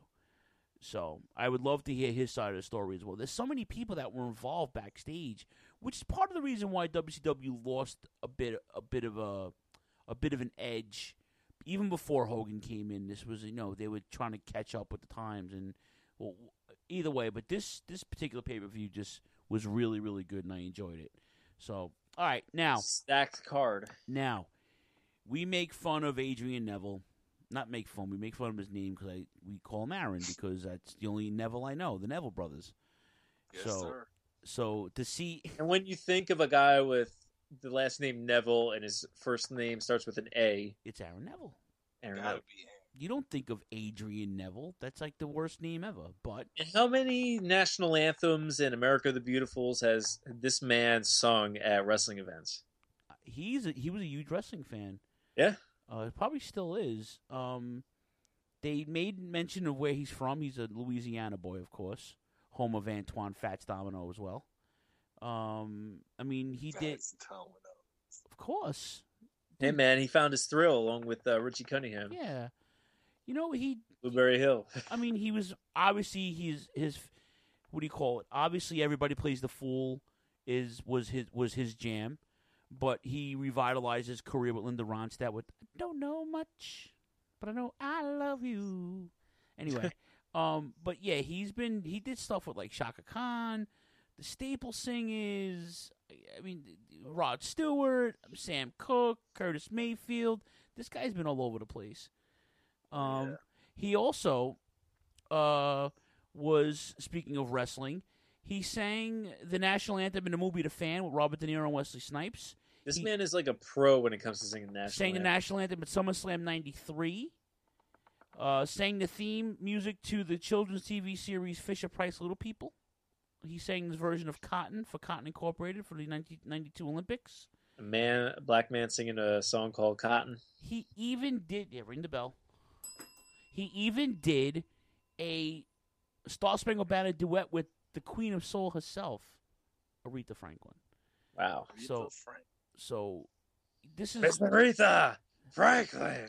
So I would love to hear his side of the story as well. There's so many people that were involved backstage, which is part of the reason why W C W lost a bit a bit of a a bit of an edge. Even before Hogan came in, this was, you know, they were trying to catch up with the times, and well, either way, but this this particular pay-per-view just was really, really good, and I enjoyed it. So, all right, now. Stacked card. Now, we make fun of Adrian Neville. Not make fun, we make fun of his name because I we call him Aaron, because that's the only Neville I know, the Neville brothers. Yes, so, sir. So, to see. And when you think of a guy with the last name Neville and his first name starts with an A, it's Aaron Neville. Aaron Gotta Neville. be. You don't think of Adrian Neville. That's like the worst name ever. But And how many national anthems in America the Beautifuls has this man sung at wrestling events? he's a, he was a huge wrestling fan. Yeah. Uh, probably still is. Um, they made mention of where he's from. He's a Louisiana boy, of course. Home of Antoine Fats Domino as well. Um, I mean, he Fats did. Domino. Of course. Hey, man, he found his thrill along with uh, Richie Cunningham. Yeah. You know, he... Blueberry Hill. I mean, he was... Obviously, he's his... What do you call it? Obviously, Everybody Plays the Fool is was his was his jam. But he revitalized his career with Linda Ronstadt with I don't know much, but I know I love you. Anyway, um, but yeah, he's been he did stuff with like Shaka Khan, the Staple Singers. I mean, Rod Stewart, Sam Cooke, Curtis Mayfield. This guy's been all over the place. Um, Yeah. He also uh, was, speaking of wrestling, he sang the national anthem in the movie The Fan with Robert De Niro and Wesley Snipes. This He man is like a pro when it comes to singing national sang the anthem. national anthem at SummerSlam ninety-three. Uh, sang the theme music to the children's T V series Fisher Price Little People. He sang this version of Cotton for Cotton Incorporated for the nineteen ninety-two Olympics. A man, a black man singing a song called Cotton. He even did, yeah, ring the bell. He even did a Star Spangled Banner duet with the Queen of Soul herself, Aretha Franklin. Wow. So, so this is Miss Aretha Franklin.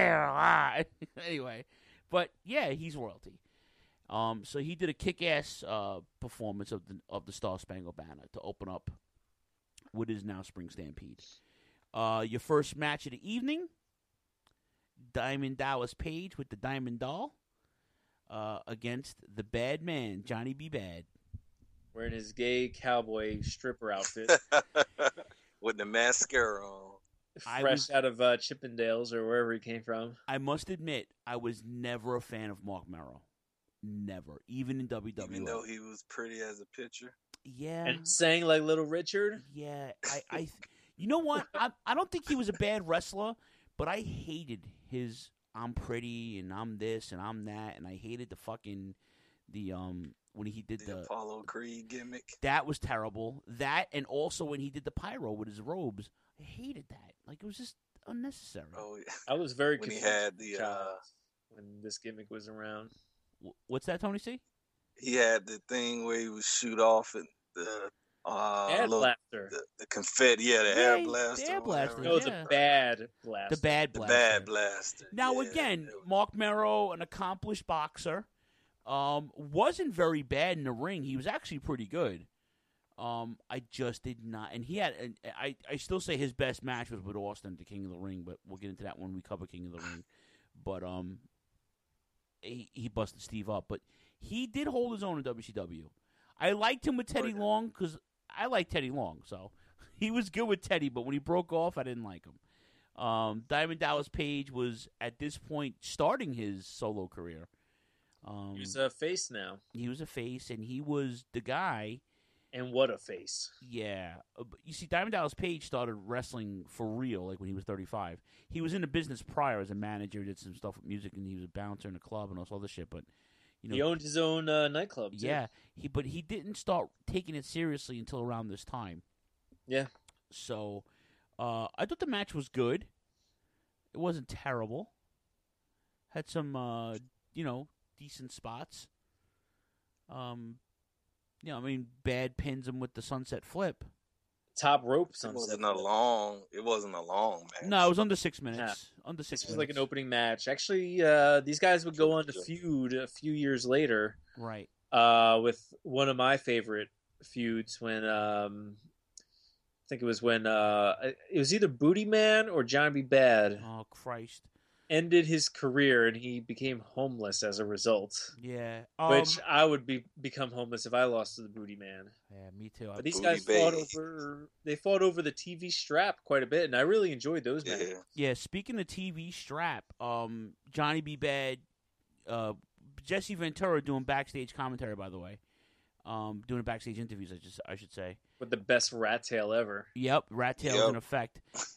Anyway, but yeah, he's royalty. Um, so he did a kick-ass uh, performance of the of the Star Spangled Banner to open up what is now Spring Stampede. Uh, your first match of the evening, Diamond Dallas Page with the Diamond Doll uh, against the Bad Man, Johnny B. Bad. Wearing his gay cowboy stripper outfit. With the mascara on. I Fresh was- out of uh, Chippendales or wherever he came from. I must admit, I was never a fan of Mark Merrow. Never. Even in W W E. Even though he was pretty as a picture. Yeah. And sang like Little Richard. Yeah, I, I you know what? I, I don't think he was a bad wrestler, but I hated his I'm pretty and I'm this and I'm that, and I hated the fucking the um when he did The the, Apollo Creed gimmick. that was terrible. That, and also when he did the pyro with his robes, I hated that. Like, it was just unnecessary. Oh yeah. I was very When he confused had the, as a child uh, when this gimmick was around. Wh- What's that, Tony C? He had the thing where he would shoot off and the uh Air little- blaster. The, the confetti, yeah, the Yeah, air the blaster. air or whatever. blaster, No, yeah. the bad blaster. The bad The blaster. bad blaster. Now, yeah. again, Mark Merrow, an accomplished boxer, um, wasn't very bad in the ring. He was actually pretty good. Um, I just did not, and he had. And I, I still say his best match was with Austin, the King of the Ring, but we'll get into that when we cover King of the Ring. But um, he he busted Steve up, but he did hold his own in W C W. I liked him with Teddy Long because I like Teddy Long, so he was good with Teddy. But when he broke off, I didn't like him. Um, Diamond Dallas Page was at this point starting his solo career. Um, He's a face now. he was a face, and he was the guy. And what a face. Yeah, Uh, but you see, Diamond Dallas Page started wrestling for real, like when he was thirty-five. He was in the business prior as a manager, did some stuff with music, and he was a bouncer in a club and all this other shit. But you know, He owned his own uh, nightclub, too. yeah, he but he didn't start taking it seriously until around this time. Yeah. So, uh, I thought the match was good. It wasn't terrible. Had some, uh, you know, decent spots. Um, you know, I mean, Bad pins him with the sunset flip. Top rope It sunset. wasn't a long. It wasn't a long match. No, it was under six minutes. Yeah. Under six This was minutes. like an opening match. Actually, uh, these guys would go on to feud a few years later. Right. Uh, with one of my favorite feuds when um, I think it was when uh, it was either Booty Man or Johnny B. Bad. Oh Christ! Ended his career and he became homeless as a result. Yeah. Which Um, I would be become homeless if I lost to the Booty Man. Yeah, me too. But these Booty guys fought Bay. over. They fought over the T V strap quite a bit, and I really enjoyed those Yeah. matches. Yeah, speaking of T V strap, um, Johnny B. Bad, uh, Jesse Ventura doing backstage commentary, by the way. Um, doing backstage interviews, I just I should say. With the best rat tail ever. Yep, rat tail Yep. in effect.